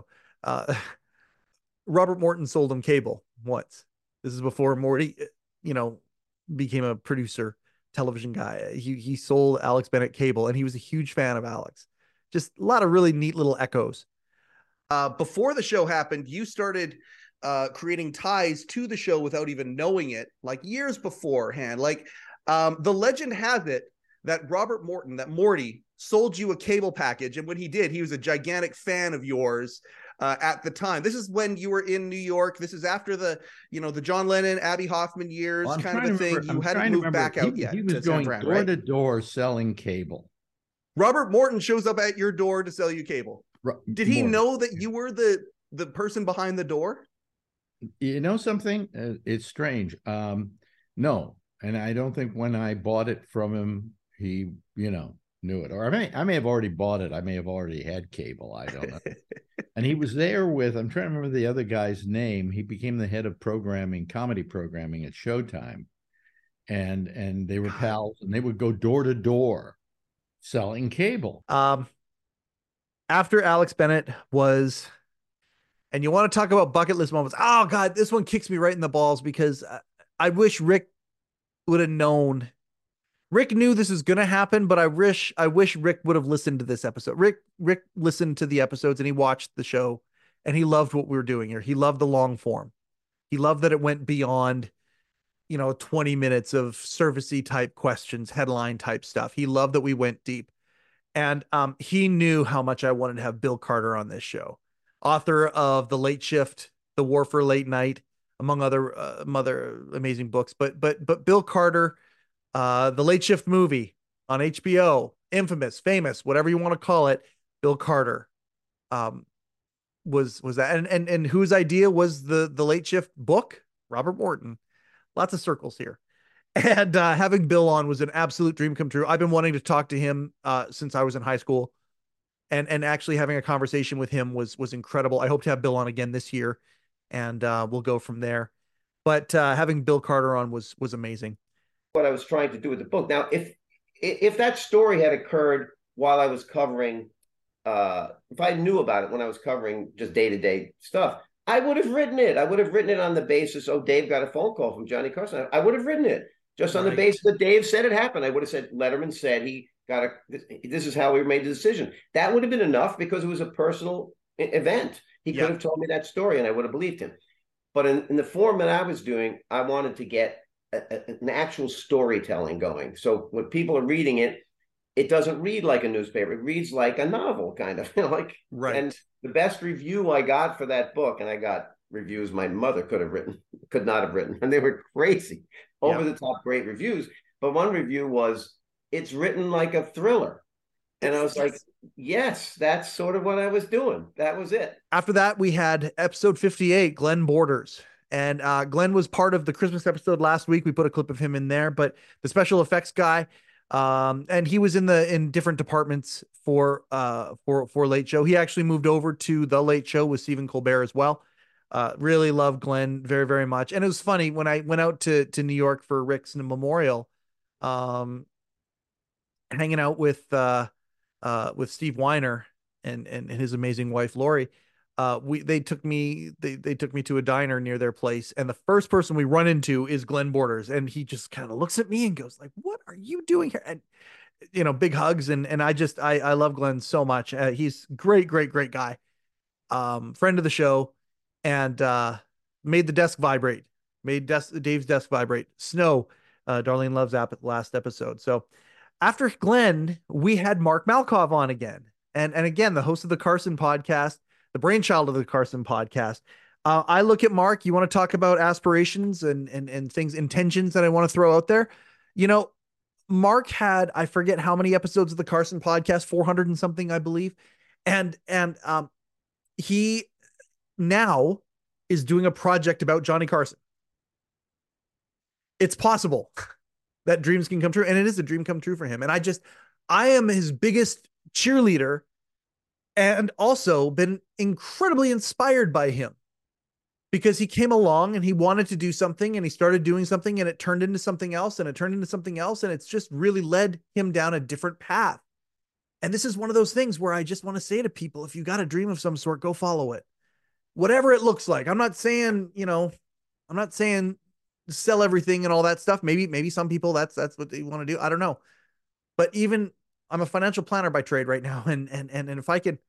S2: Robert Morton sold him cable once. This is before Morty, became a producer, television guy. He sold Alex Bennett cable, and he was a huge fan of Alex. Just a lot of really neat little echoes. Before the show happened, you started creating ties to the show without even knowing it, like years beforehand. The legend has it that Morty sold you a cable package. And when he did, he was a gigantic fan of yours at the time. This is when you were in New York. This is after the John Lennon, Abby Hoffman years, kind of a thing. You hadn't moved back out yet.
S14: He was going door to door selling cable.
S2: Robert Morton shows up at your door to sell you cable. Did he know that you were the person behind the door?
S14: You know something? It's strange. No. And I don't think when I bought it from him, he, knew it. Or I may have already bought it. I may have already had cable. I don't know. And he was there with, I'm trying to remember the other guy's name. He became the head of comedy programming at Showtime. And they were pals, and they would go door to door selling cable.
S2: After Alex Bennett was, and you want to talk about bucket list moments. Oh God, this one kicks me right in the balls because I wish Rick would have known. Rick knew this was going to happen, but I wish Rick would have listened to this episode. Rick listened to the episodes, and he watched the show, and he loved what we were doing here. He loved the long form. He loved that it went beyond, 20 minutes of servicey type questions, headline type stuff. He loved that we went deep. And he knew how much I wanted to have Bill Carter on this show. Author of The Late Shift, The War for Late Night, among other amazing books. But Bill Carter, The Late Shift movie on HBO, infamous, famous, whatever you want to call it, Bill Carter. was that, and whose idea was the Late Shift book? Robert Morton. Lots of circles here. And having Bill on was an absolute dream come true. I've been wanting to talk to him since I was in high school, and actually having a conversation with him was incredible. I hope to have Bill on again this year, and we'll go from there. But having Bill Carter on was amazing.
S15: What I was trying to do with the book. Now, if that story had occurred while I was covering, if I knew about it when I was covering just day-to-day stuff, I would have written it. I would have written it on the basis, oh, Dave got a phone call from Johnny Carson. I would have written it just on the basis that Dave said it happened. I would have said, Letterman said he got this is how we made the decision. That would have been enough because it was a personal event. He could have told me that story and I would have believed him. But in the form that I was doing, I wanted to get an actual storytelling going. So when people are reading it, it doesn't read like a newspaper. It reads like a novel, kind of.
S2: Right.
S15: And the best review I got for that book, and I got reviews my mother could not have written, and they were crazy, over the top great reviews. But one review was, it's written like a thriller. And I was like, yes, that's sort of what I was doing. That was it.
S2: After that, we had episode 58, Glenn Borders. And Glenn was part of the Christmas episode last week. We put a clip of him in there, but the special effects guy, and he was in different departments for Late Show. He actually moved over to The Late Show with Stephen Colbert as well. Really love Glenn very, very much. And it was funny when I went out to New York for Rick's memorial, hanging out with Steve Weiner and his amazing wife Lori. They took me to a diner near their place, and the first person we run into is Glenn Borders, and he just kind of looks at me and goes like, "What are you doing here?" And big hugs, and I love Glenn so much. He's great guy, friend of the show, and made the desk vibrate, Dave's desk vibrate. Snow, Darlene Love's last episode. So after Glenn, we had Mark Malkoff on again, and again the host of the Carson podcast, the brainchild of the Carson podcast. I look at Mark. You want to talk about aspirations and things, intentions that I want to throw out there. Mark had, I forget how many episodes of the Carson podcast, 400 and something, I believe. And he now is doing a project about Johnny Carson. It's possible that dreams can come true. And it is a dream come true for him. And I am his biggest cheerleader, and also been incredibly inspired by him, because he came along and he wanted to do something, and he started doing something, and it turned into something else, and it turned into something else. And it's just really led him down a different path. And this is one of those things where I just want to say to people, if you got a dream of some sort, go follow it, whatever it looks like. I'm not saying sell everything and all that stuff. Maybe some people that's what they want to do. I don't know. But even I'm a financial planner by trade right now. And if I could,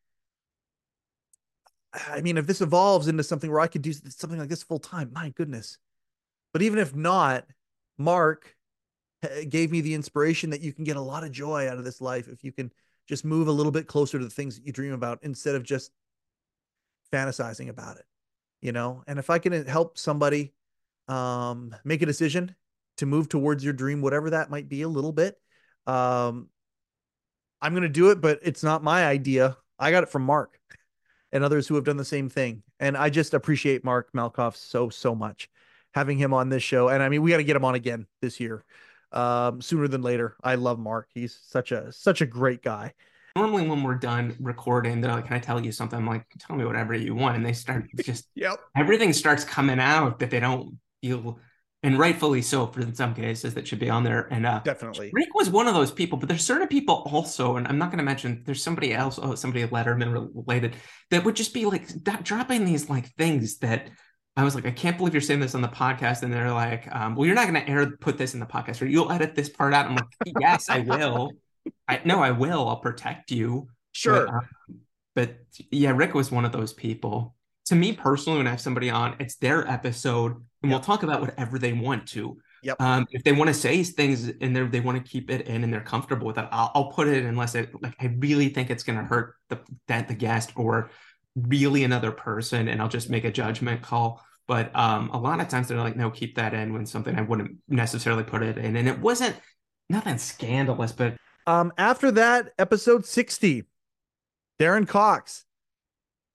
S2: if this evolves into something where I could do something like this full time, my goodness. But even if not, Mark gave me the inspiration that you can get a lot of joy out of this life if you can just move a little bit closer to the things that you dream about instead of just fantasizing about it, and if I can help somebody make a decision to move towards your dream, whatever that might be, a little bit, I'm going to do it. But it's not my idea. I got it from Mark and others who have done the same thing. And I just appreciate Mark Malkoff so much, having him on this show. And we got to get him on again this year, sooner than later. I love Mark. He's such a great guy.
S16: Normally when we're done recording, they're like, "Can I tell you something?" I'm like, "Tell me whatever you want." And they start just, everything starts coming out that they don't feel, and rightfully so for in some cases, that should be on there. And
S2: definitely
S16: Rick was one of those people, but there's certain people also, and I'm not going to mention, there's somebody else, somebody Letterman related, that would just be like dropping these like things that I was like, "I can't believe you're saying this on the podcast." And they're like, "Well, you're not going to put this in the podcast, or you'll edit this part out." I'm like, "Yes, I will. I will. I'll protect you."
S2: Sure.
S16: But yeah, Rick was one of those people. To me personally, when I have somebody on, it's their episode, and we'll talk about whatever they want to.
S2: Yep.
S16: If they want to say things and they want to keep it in and they're comfortable with it, I'll put it, unless I really think it's going to hurt the guest or really another person, and I'll just make a judgment call. But a lot of times they're like, "No, keep that in," when something I wouldn't necessarily put it in. And it wasn't nothing scandalous, but
S2: after that, episode 60, Darren Cox.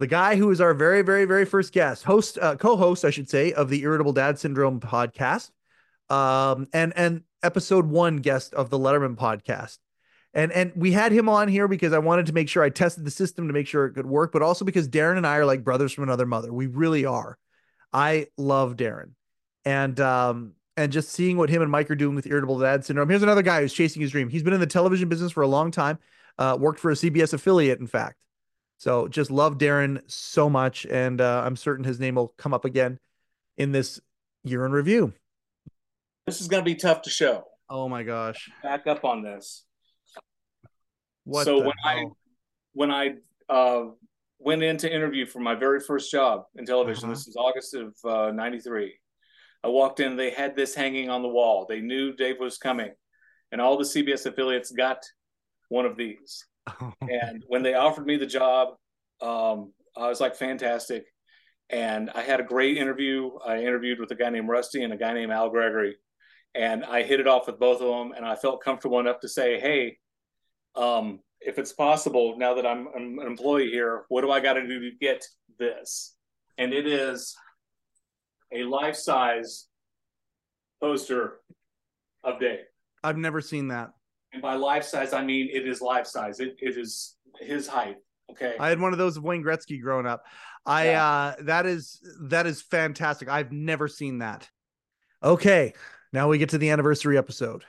S2: the guy who is our very, very, very first guest, co-host, I should say, of the Irritable Dad Syndrome podcast, and episode 1 guest of the Letterman podcast. And we had him on here because I wanted to make sure I tested the system to make sure it could work, but also because Darren and I are like brothers from another mother. We really are. I love Darren. And just seeing what him and Mike are doing with Irritable Dad Syndrome. Here's another guy who's chasing his dream. He's been in the television business for a long time, worked for a CBS affiliate, in fact. So just love Darren so much. And I'm certain his name will come up again in this year in review.
S17: This is going to be tough to show.
S2: Oh my gosh.
S17: Back up on this.
S2: What
S17: so when I went in to interview for my very first job in television, this is August of 93. I walked in, they had this hanging on the wall. They knew Dave was coming, and all the CBS affiliates got one of these. And when they offered me the job, I was like, fantastic. And I had a great interview. I interviewed with a guy named Rusty and a guy named Al Gregory, and I hit it off with both of them. And I felt comfortable enough to say, hey, if it's possible, now that I'm an employee here, what do I got to do to get this? And it is a life-size poster of Dave.
S2: I've never seen that.
S17: And by life-size, I mean it is life-size. It is his height. Okay.
S2: I had one of those of Wayne Gretzky growing up. That is fantastic. I've never seen that. Okay, now we get to the anniversary episode.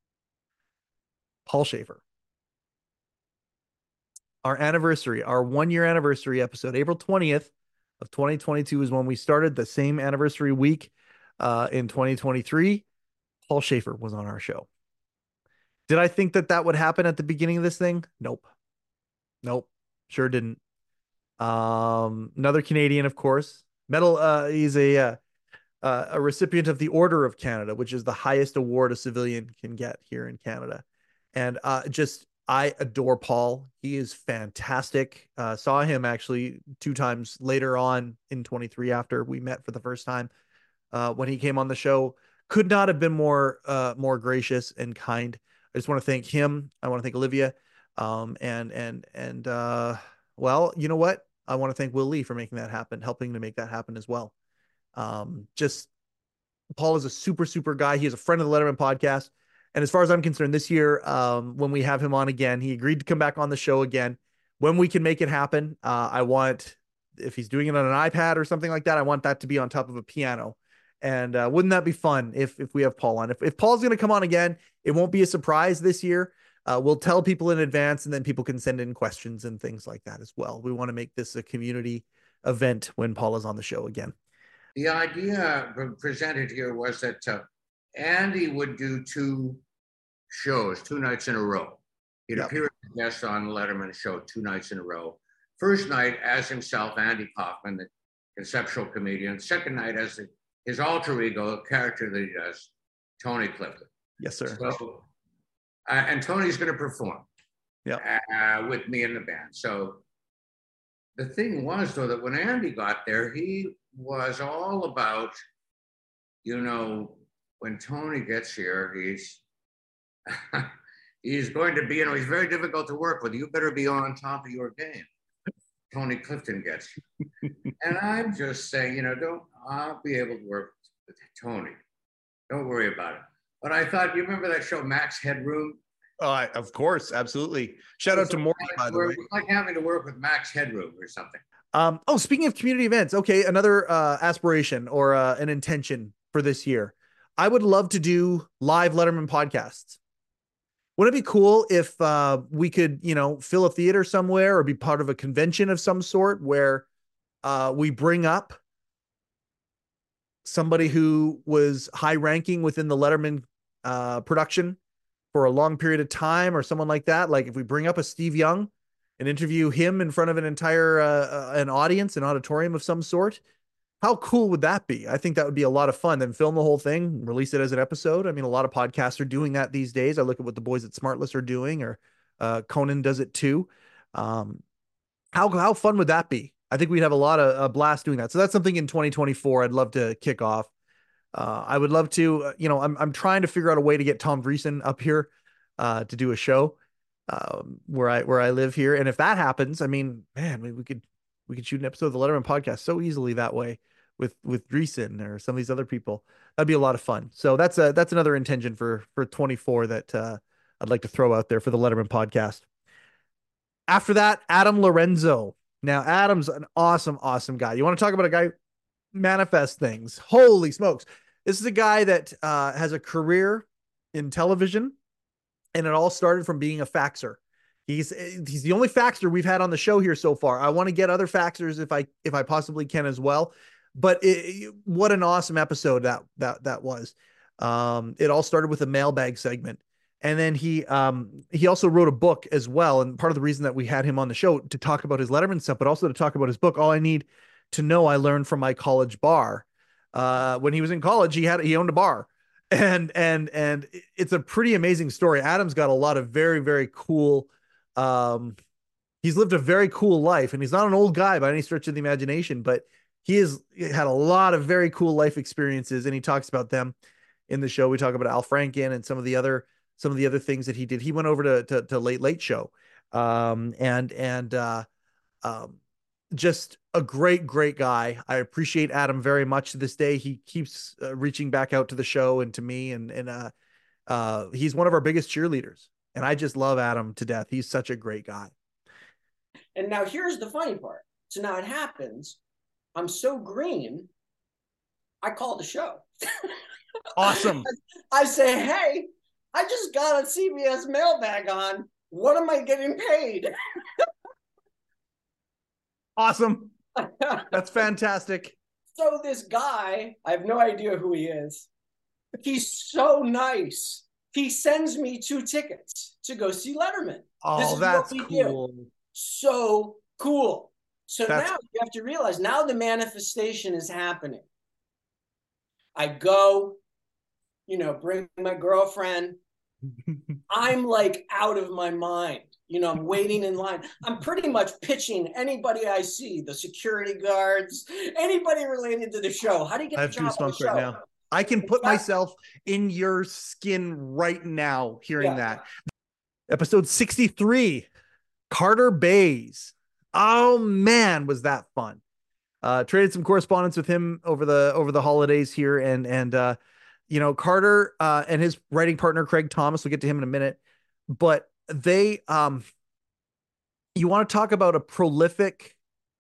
S2: Paul Shaffer. Our 1-year anniversary episode, April 20th of 2022 is when we started. The same anniversary week in 2023, Paul Shaffer was on our show. Did I think that would happen at the beginning of this thing? Nope. Sure didn't. Another Canadian, of course. He's a recipient of the Order of Canada, which is the highest award a civilian can get here in Canada. And I adore Paul. He is fantastic. Saw him actually 2 times later on in 23 after we met for the first time. When he came on the show, could not have been more gracious and kind. I just want to thank him. I want to thank Olivia. Well, you know what? I want to thank Will Lee for making that happen, helping to make that happen as well. Just Paul is a super, super guy. He is a friend of the Letterman podcast. And as far as I'm concerned, this year, when we have him on again, he agreed to come back on the show again. When we can make it happen, I want, if he's doing it on an iPad or something like that, I want that to be on top of a piano. And wouldn't that be fun if we have Paul on? If Paul's going to come on again, it won't be a surprise this year. We'll tell people in advance, and then people can send in questions and things like that as well. We want to make this a community event when Paul is on the show again.
S5: The idea presented here was that Andy would do 2 shows 2 nights in a row. He'd appear as a guest on the Letterman show 2 nights in a row. First night as himself, Andy Kaufman, the conceptual comedian. Second night as his alter ego character that he does, Tony Clifton.
S2: Yes, sir.
S5: So, and Tony's going to perform with me in the band. So the thing was, though, that when Andy got there, he was all about, when Tony gets here, he's going to be, he's very difficult to work with. You better be on top of your game. Tony Clifton gets you. And I'm just saying, I'll be able to work with Tony. Don't worry about it. But I thought, you remember that show, Max Headroom?
S2: Of course, absolutely. Shout out to Morty, by the way.
S5: It's like having to work with Max Headroom or something.
S2: Speaking of community events, okay, another aspiration or an intention for this year. I would love to do live Letterman podcasts. Wouldn't it be cool if we could, fill a theater somewhere or be part of a convention of some sort where we bring up somebody who was high ranking within the Letterman production for a long period of time or someone like that? Like if we bring up a Steve Young and interview him in front of an entire an audience, an auditorium of some sort. How cool would that be? I think that would be a lot of fun. Then film the whole thing, release it as an episode. I mean, a lot of podcasts are doing that these days. I look at what the boys at Smartless are doing, or Conan does it too. How fun would that be? I think we'd have a blast doing that. So that's something in 2024 I'd love to kick off. I would love to, I'm trying to figure out a way to get Tom Dreesen up here to do a show where I live here. And if that happens, I mean, man, we could We could shoot an episode of the Letterman podcast so easily that way with Dreesen or some of these other people. That'd be a lot of fun. So that's another intention for 24 that I'd like to throw out there for the Letterman podcast. After that, Adam Lorenzo. Now, Adam's an awesome, awesome guy. You want to talk about a guy who manifests things? Holy smokes. This is a guy that has a career in television, and it all started from being a faxer. He's the only faxer we've had on the show here so far. I want to get other faxers if I possibly can as well. But what an awesome episode that was. It all started with a mailbag segment. And then he also wrote a book as well. And part of the reason that we had him on the show to talk about his Letterman stuff, but also to talk about his book, All I Need to Know I Learned from My College Bar. When he was in college, he owned a bar. And it's a pretty amazing story. Adam's got a lot of very, very cool. He's lived a very cool life, and he's not an old guy by any stretch of the imagination, but he has had a lot of very cool life experiences, and he talks about them in the show. We talk about Al Franken and some of the other things that he did. He went over to Late Show, just a great guy. I appreciate Adam very much to this day. He keeps reaching back out to the show and to me, and he's one of our biggest cheerleaders, and I just love Adam to death. He's such a great guy.
S18: And now here's the funny part. So now it happens. I'm so green, I call the show.
S2: Awesome.
S18: I say, hey, I just got a CBS mailbag on. What am I getting paid?
S2: Awesome. That's fantastic.
S18: So this guy, I have no idea who he is. He's so nice. He sends me 2 tickets to go see Letterman.
S2: Oh, that's cool.
S18: So cool. So now you have to realize, now the manifestation is happening. I go, bring my girlfriend. I'm like out of my mind. I'm waiting in line. I'm pretty much pitching anybody I see, the security guards, anybody related to the show. How do you get the job on the show?
S2: Right now. I can put myself in your skin right now hearing that. Episode 63, Carter Bays. Oh man, was that fun. Traded some correspondence with him over the holidays here, and Carter and his writing partner Craig Thomas, we'll get to him in a minute, but they you want to talk about a prolific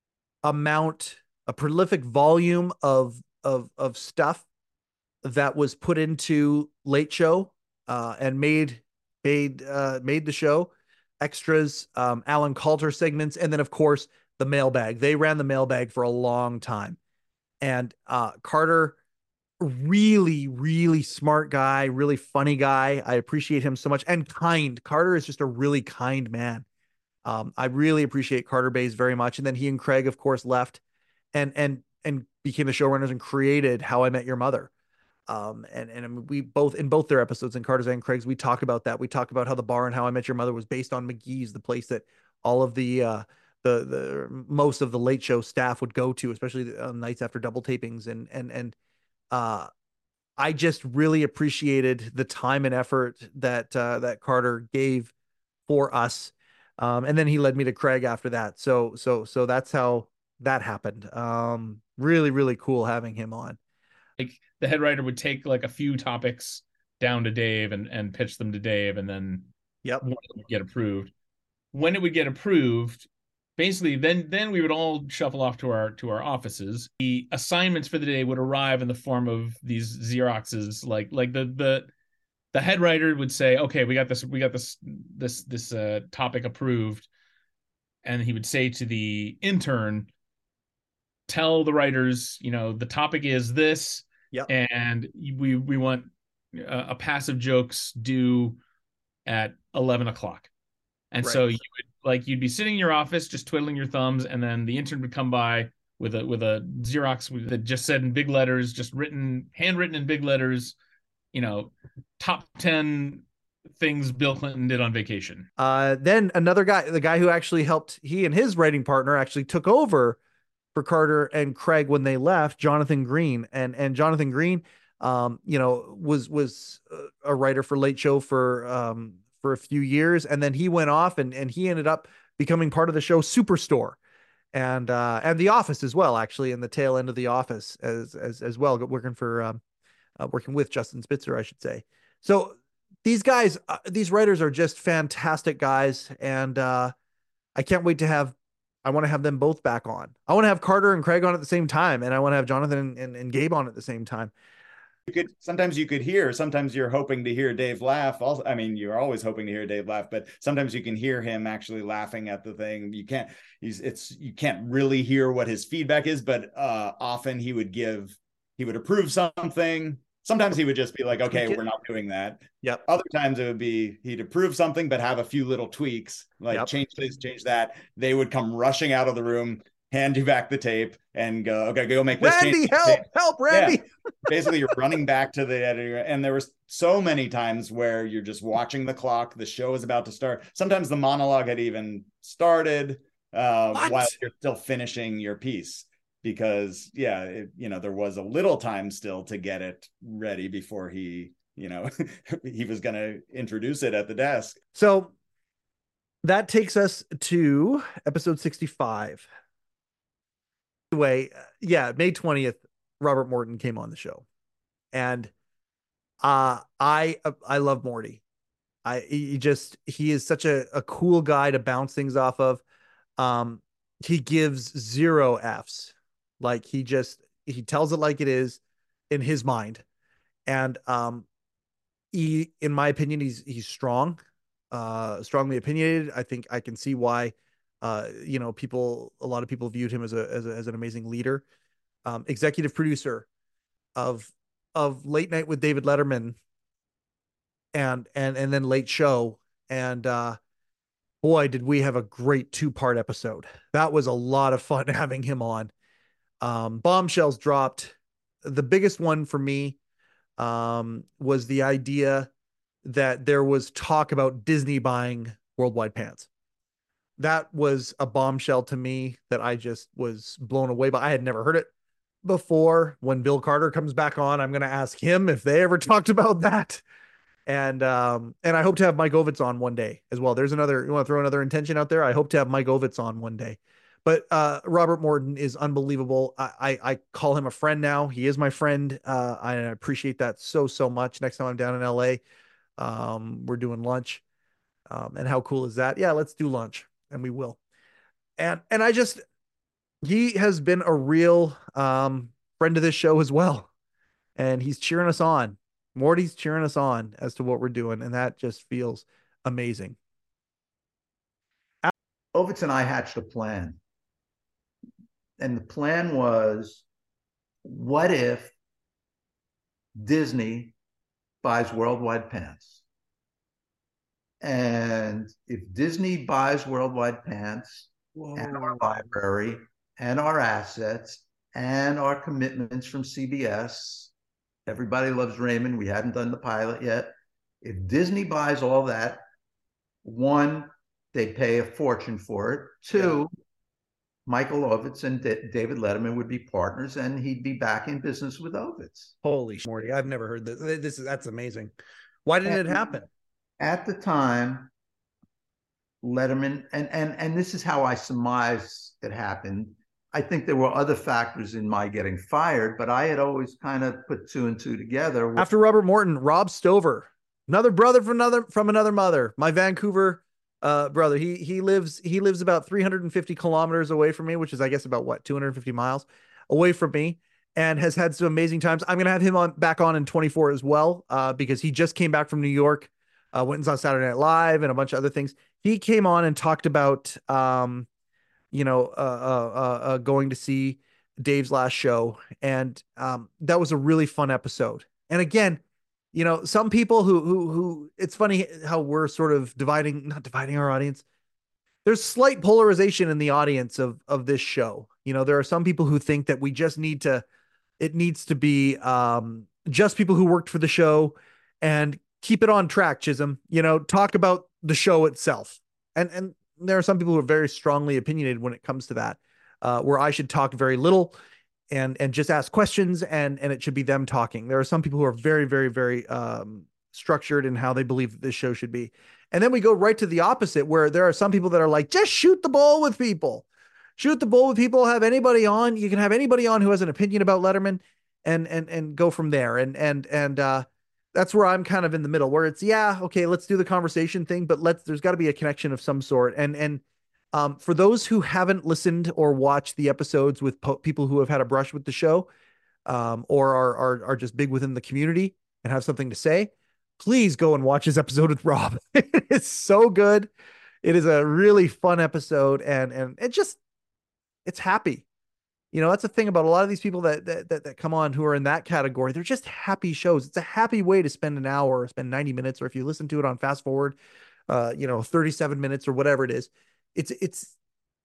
S2: volume of stuff that was put into Late Show and made the show. Extras, Alan Coulter segments, and then of course the mailbag. They ran the mailbag for a long time. And Carter, really, really smart guy, really funny guy. I appreciate him so much, and kind. Carter is just a really kind man. I really appreciate Carter Bays very much. And then he and Craig, of course, left and became the showrunners and created How I Met Your Mother. And we both, in both their episodes, in Carter's and Craig's, we talk about that. We talk about how the bar and How I Met Your Mother was based on McGee's, the place that all of the most of the Late Show staff would go to, especially on nights after double tapings. And I just really appreciated the time and effort that Carter gave for us. And then he led me to Craig after that. So that's how that happened. Really, really cool having him on.
S19: Like the head writer would take like a few topics down to Dave and pitch them to Dave, and then one would get approved. When it would get approved, basically then we would all shuffle off to our offices. The assignments for the day would arrive in the form of these Xeroxes. Like the head writer would say, okay, we got this topic approved, and he would say to the intern, tell the writers, the topic is this, and we want a passive jokes due at 11 o'clock. And so you'd be sitting in your office just twiddling your thumbs, and then the intern would come by with a Xerox that just said in big letters, just handwritten in big letters, top 10 things Bill Clinton did on vacation.
S2: Then another guy, the guy who actually helped, he and his writing partner actually took over for Carter and Craig when they left, Jonathan Green. And Jonathan Green, was a writer for Late Show for a few years. And then he went off and he ended up becoming part of the show Superstore. and The Office as well, actually, in the tail end of The Office as well, working for working with Justin Spitzer, I should say. So these guys, these writers are just fantastic guys, and I can't wait to have. I want to have them both back on. I want to have Carter and Craig on at the same time, and I want to have Jonathan and Gabe on at the same time.
S20: Sometimes you're hoping to hear Dave laugh. Also, I mean, you're always hoping to hear Dave laugh, but sometimes you can hear him actually laughing at the thing. You can't really hear what his feedback is, but often he would approve something. Sometimes he would just be like, okay, we're not doing that.
S2: Yep.
S20: Other times it would be, he'd approve something, but have a few little tweaks, like change this, change that. They would come rushing out of the room, hand you back the tape, and go, okay, go make this
S2: Randy,
S20: change.
S2: help, Randy.
S20: Yeah. Basically, you're running back to the editor. And there were so many times where you're just watching the clock. The show is about to start. Sometimes the monologue had even started while you're still finishing your piece. Because there was a little time still to get it ready before he was going to introduce it at the desk.
S2: So that takes us to episode 65. Anyway, May 20th, Robert Morton came on the show, and I love Morty. He is such a cool guy to bounce things off of. He gives 0 Fs. Like he tells it like it is in his mind. And in my opinion, he's strong, strongly opinionated. I think I can see why a lot of people viewed him as an amazing leader. Executive producer of Late Night with David Letterman and then Late Show. And boy, did we have a great 2-part episode. That was a lot of fun having him on. Bombshells dropped. The biggest one for me was the idea that there was talk about Disney buying Worldwide Pants. That was a bombshell to me that I just was blown away by. I had never heard it before. When Bill Carter comes back on, I'm going to ask him if they ever talked about that. And I hope to have Mike Ovitz on one day as well. You want to throw another intention out there? I hope to have Mike Ovitz on one day. But Robert Morton is unbelievable. I call him a friend now. He is my friend. I appreciate that so much. Next time I'm down in LA, we're doing lunch. And how cool is that? Yeah, let's do lunch, and we will. And he has been a real friend of this show as well. And he's cheering us on. Morty's cheering us on as to what we're doing, and that just feels amazing.
S14: Ovitz and I hatched a plan. And the plan was, what if Disney buys Worldwide Pants? And if Disney buys Worldwide Pants and our library and our assets and our commitments from CBS, Everybody Loves Raymond, we hadn't done the pilot yet. If Disney buys all that, 1, they pay a fortune for it. 2, Michael Ovitz and David Letterman would be partners, and he'd be back in business with Ovitz.
S2: Holy Morty, I've never heard this. That's amazing. Why didn't it happen?
S14: At the time, Letterman, and this is how I surmise it happened. I think there were other factors in my getting fired, but I had always kind of put 2 and 2 together.
S2: After Robert Morton, Rob Stover, another brother from another mother, my Vancouver brother. He lives about 350 kilometers away from me, which is, I guess, about 250 miles away from me, and has had some amazing times. I'm going to have him back on in 24 as well, because he just came back from New York, went and saw Saturday Night Live and a bunch of other things. He came on and talked about, going to see Dave's last show. And that was a really fun episode. And again, some people who it's funny how we're sort of not dividing our audience. There's slight polarization in the audience of this show. There are some people who think that it needs to be just people who worked for the show, and keep it on track, Chisholm, talk about the show itself. And there are some people who are very strongly opinionated when it comes to that, where I should talk very little and just ask questions, and it should be them talking. There are some people who are very, very, very structured in how they believe that this show should be. And then we go right to the opposite, where there are some people that are like, just shoot the ball with people. shoot the bull with people, have anybody on. You can have anybody on who has an opinion about Letterman and go from there. And that's where I'm kind of in the middle, where it's, yeah, okay, let's do the conversation thing, but there's got to be a connection of some sort. And for those who haven't listened or watched the episodes with people who have had a brush with the show, or are just big within the community and have something to say, please go and watch his episode with Rob. It's so good. It is a really fun episode, and it's happy. That's the thing about a lot of these people that come on who are in that category. They're just happy shows. It's a happy way to spend an hour or spend 90 minutes, or if you listen to it on fast forward, 37 minutes or whatever it is. It's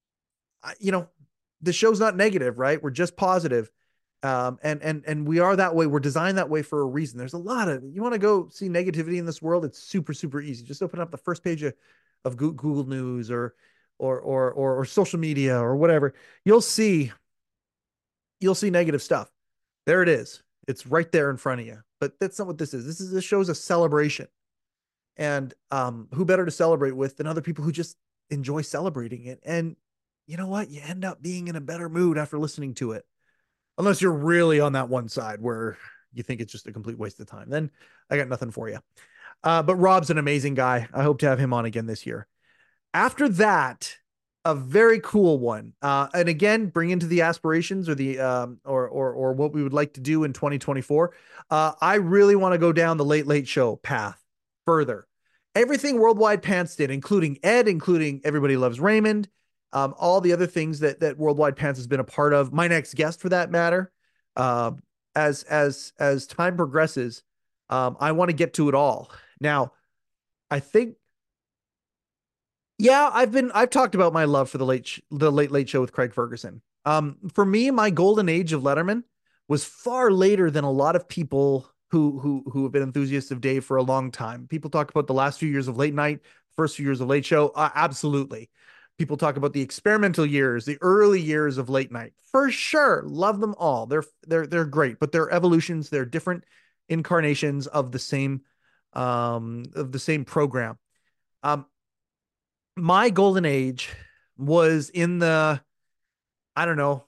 S2: the show's not negative, right? We're just positive. And we are that way. We're designed that way for a reason. There's a lot of, you want to go see negativity in this world. It's super, super easy. Just open up the first page of Google News or social media or whatever. You'll see negative stuff. There it is. It's right there in front of you, but that's not what this is. This show's a celebration. And, who better to celebrate with than other people who just enjoy celebrating it. And you know what? You end up being in a better mood after listening to it. Unless you're really on that one side where you think it's just a complete waste of time. Then I got nothing for you. But Rob's an amazing guy. I hope to have him on again this year. After that, a very cool one. And again, bring into the aspirations or the or what we would like to do in 2024. I really want to go down the Late Late Show path further. Everything Worldwide Pants did, including Ed, including Everybody Loves Raymond, all the other things that Worldwide Pants has been a part of. My next guest, for that matter, as time progresses, I want to get to it all. Now, I think, yeah, I've talked about my love for the Late Late Show with Craig Ferguson. For me, my golden age of Letterman was far later than a lot of people who have been enthusiasts of Dave for a long time. People talk about the last few years of Late Night, first few years of Late Show. Absolutely. People talk about the experimental years, the early years of Late Night. For sure, love them all. They're great, but they're evolutions. They're different incarnations of the same program. My golden age was in the, I don't know,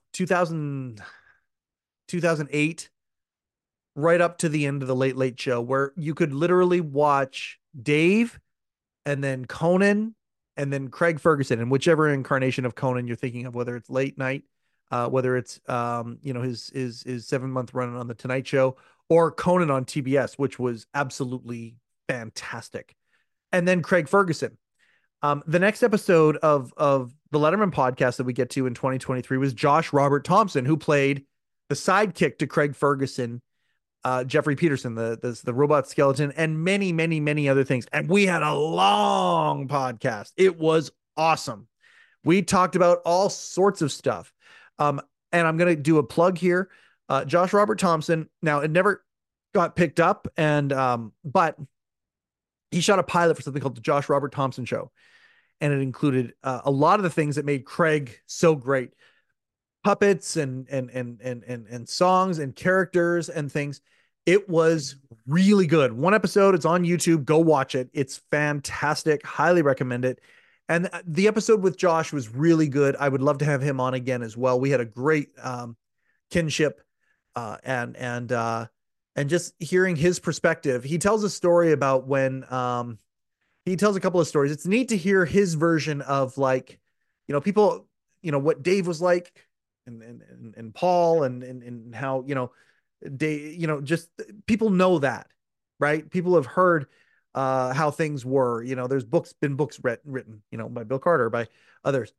S2: 2008, right up to the end of the Late Late Show, where you could literally watch Dave and then Conan and then Craig Ferguson, and whichever incarnation of Conan you're thinking of, whether it's Late Night, whether it's his 7-month run on the Tonight Show, or Conan on TBS, which was absolutely fantastic. And then Craig Ferguson. The next episode of the Letterman podcast that we get to in 2023 was Josh Robert Thompson, who played the sidekick to Craig Ferguson, Jeffrey Peterson, the robot skeleton, and many, many, many other things. And we had a long podcast. It was awesome. We talked about all sorts of stuff. And I'm going to do a plug here. Josh Robert Thompson. Now, it never got picked up, but he shot a pilot for something called the Josh Robert Thompson Show. And it included a lot of the things that made Craig so great. Puppets and songs and characters and things. It was really good. One episode, it's on YouTube. Go watch it. It's fantastic. Highly recommend it. And the episode with Josh was really good. I would love to have him on again as well. We had a great kinship, and just hearing his perspective. He tells a story about when he tells a couple of stories. It's neat to hear his version of, like, people, what Dave was like, and Paul and how, Dave, just people know that, right? People have heard how things were. There's been books written, by Bill Carter, by others.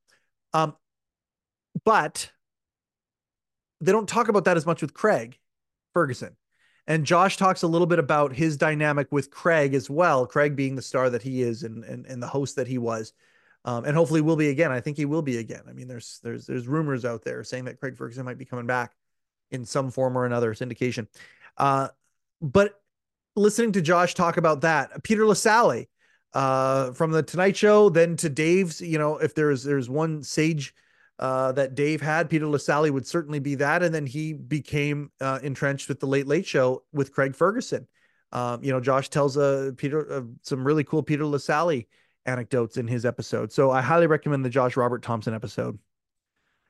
S2: But they don't talk about that as much with Craig Ferguson. And Josh talks a little bit about his dynamic with Craig as well. Craig being the star that he is and the host that he was. And hopefully will be again. I think he will be again. I mean, there's rumors out there saying that Craig Ferguson might be coming back in some form or another, syndication. But listening to Josh talk about that, Peter LaSalle, from the Tonight Show, then to Dave's, if there's one sage that Dave had, Peter LaSalle would certainly be that. And then he became entrenched with the Late Late Show with Craig Ferguson. Josh tells Peter some really cool Peter LaSalle anecdotes in his episode. So I highly recommend the Josh Robert Thompson episode.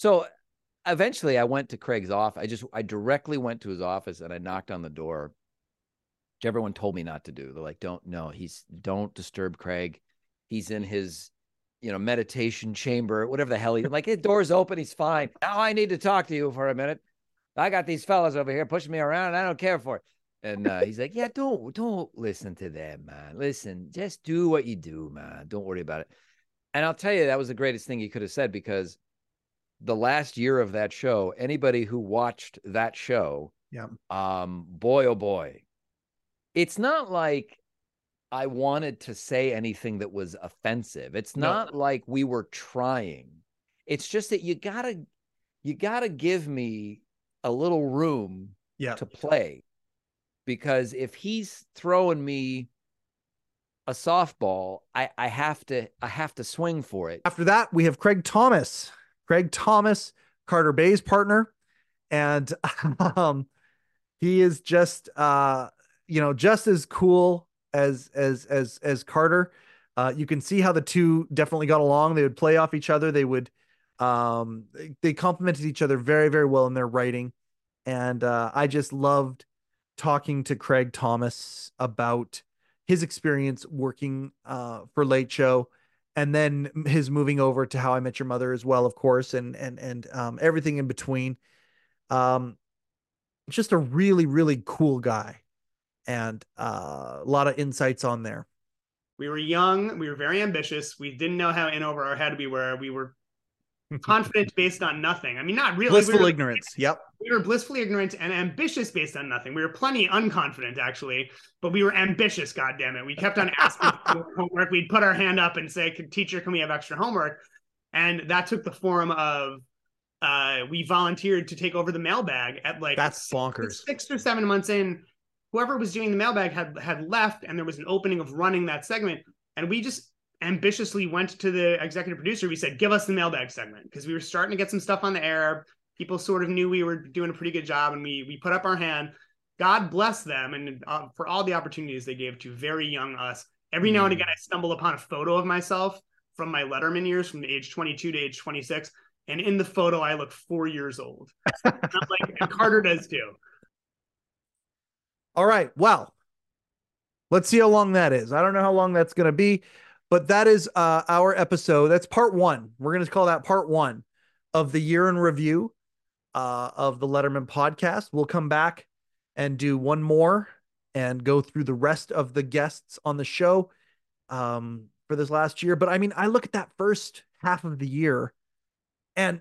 S21: So eventually I went to Craig's office. I directly went to his office and I knocked on the door, which everyone told me not to do. They're like, don't disturb Craig. He's in his, meditation chamber, whatever the hell like the door's open. He's fine. Now I need to talk to you for a minute. I got these fellas over here pushing me around and I don't care for it. And he's like, yeah, don't listen to them, man. Listen, just do what you do, man. Don't worry about it. And I'll tell you, that was the greatest thing he could have said, because the last year of that show, anybody who watched that show, boy, oh boy, it's not like I wanted to say anything that was offensive. It's not like we were trying. It's just that you gotta give me a little room to play. Because if he's throwing me a softball, I have to swing for it.
S2: After that, we have Craig Thomas, Carter Bay's partner. And he is just just as cool as Carter. You can see how the two definitely got along. They would play off each other. They would they complemented each other very, very well in their writing. And I just loved talking to Craig Thomas about his experience working for Late Show, and then his moving over to How I Met Your Mother as well, of course, and everything in between. Just a really, really cool guy, and a lot of insights on there.
S22: We were young. We were very ambitious. We didn't know how in over our head we were. We were confident based on nothing. I mean, not really.
S2: Blissful ignorance. Yep.
S22: We were blissfully ignorant and ambitious based on nothing. We were plenty unconfident, actually, but we were ambitious, goddammit. We kept on asking for homework. We'd put our hand up and say, teacher, can we have extra homework? And that took the form of we volunteered to take over the mailbag at
S2: that's bonkers.
S22: 6 or 7 months in. Whoever was doing the mailbag had left, and there was an opening of running that segment. And we just ambitiously went to the executive producer. We said, give us the mailbag segment, because we were starting to get some stuff on the air. People sort of knew we were doing a pretty good job, and we put up our hand. God bless them, and for all the opportunities they gave to very young us. Every now and again, I stumble upon a photo of myself from my Letterman years, from age 22 to age 26, and in the photo, I look 4 years old. And Carter does too.
S2: All right, well, let's see how long that is. I don't know how long that's going to be, but that is our episode. That's part one. We're going to call that part one of the year in review of the Letterman podcast. We'll come back and do one more and go through the rest of the guests on the show for this last year. But I mean, I look at that first half of the year and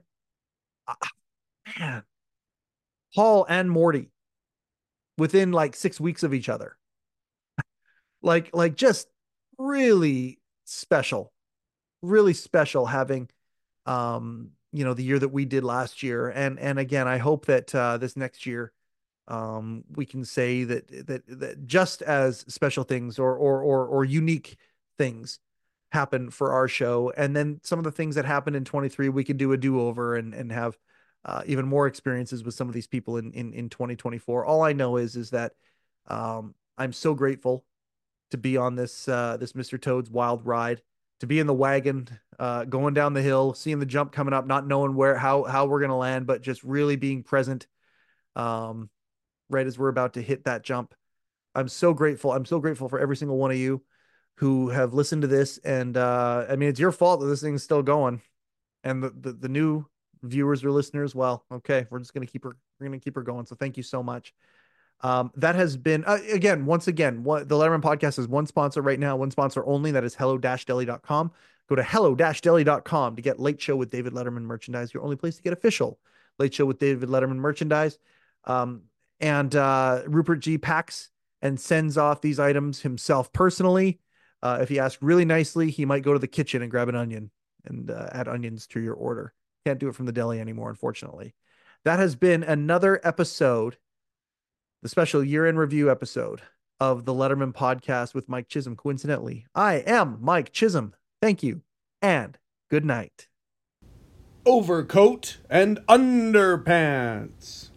S2: man, Paul and Morty within like 6 weeks of each other, like just really special having, the year that we did last year. And again, I hope that this next year we can say that just as special things or unique things happen for our show. And then some of the things that happened in 23, we can do a do-over and have even more experiences with some of these people in 2024. All I know is that I'm so grateful to be on this Mr. Toad's Wild Ride, to be in the wagon, going down the hill, seeing the jump coming up, not knowing how we're going to land, but just really being present right as we're about to hit that jump. I'm so grateful. I'm so grateful for every single one of you who have listened to this. And I mean, it's your fault that this thing's still going. And the new viewers or listeners, well, okay, we're just going to keep her going. So thank you so much. That has been, the Letterman podcast has one sponsor right now, one sponsor only. That is hello-deli.com. Go to hello-deli.com to get Late Show with David Letterman merchandise. Your only place to get official Late Show with David Letterman merchandise. And Rupert G packs and sends off these items himself personally. If he asks really nicely, he might go to the kitchen and grab an onion and add onions to your order. Can't do it from the deli anymore, unfortunately. That has been another episode, the special year-end review episode of the Letterman podcast with Mike Chisholm. Coincidentally, I am Mike Chisholm. Thank you, and good night.
S23: Overcoat and underpants.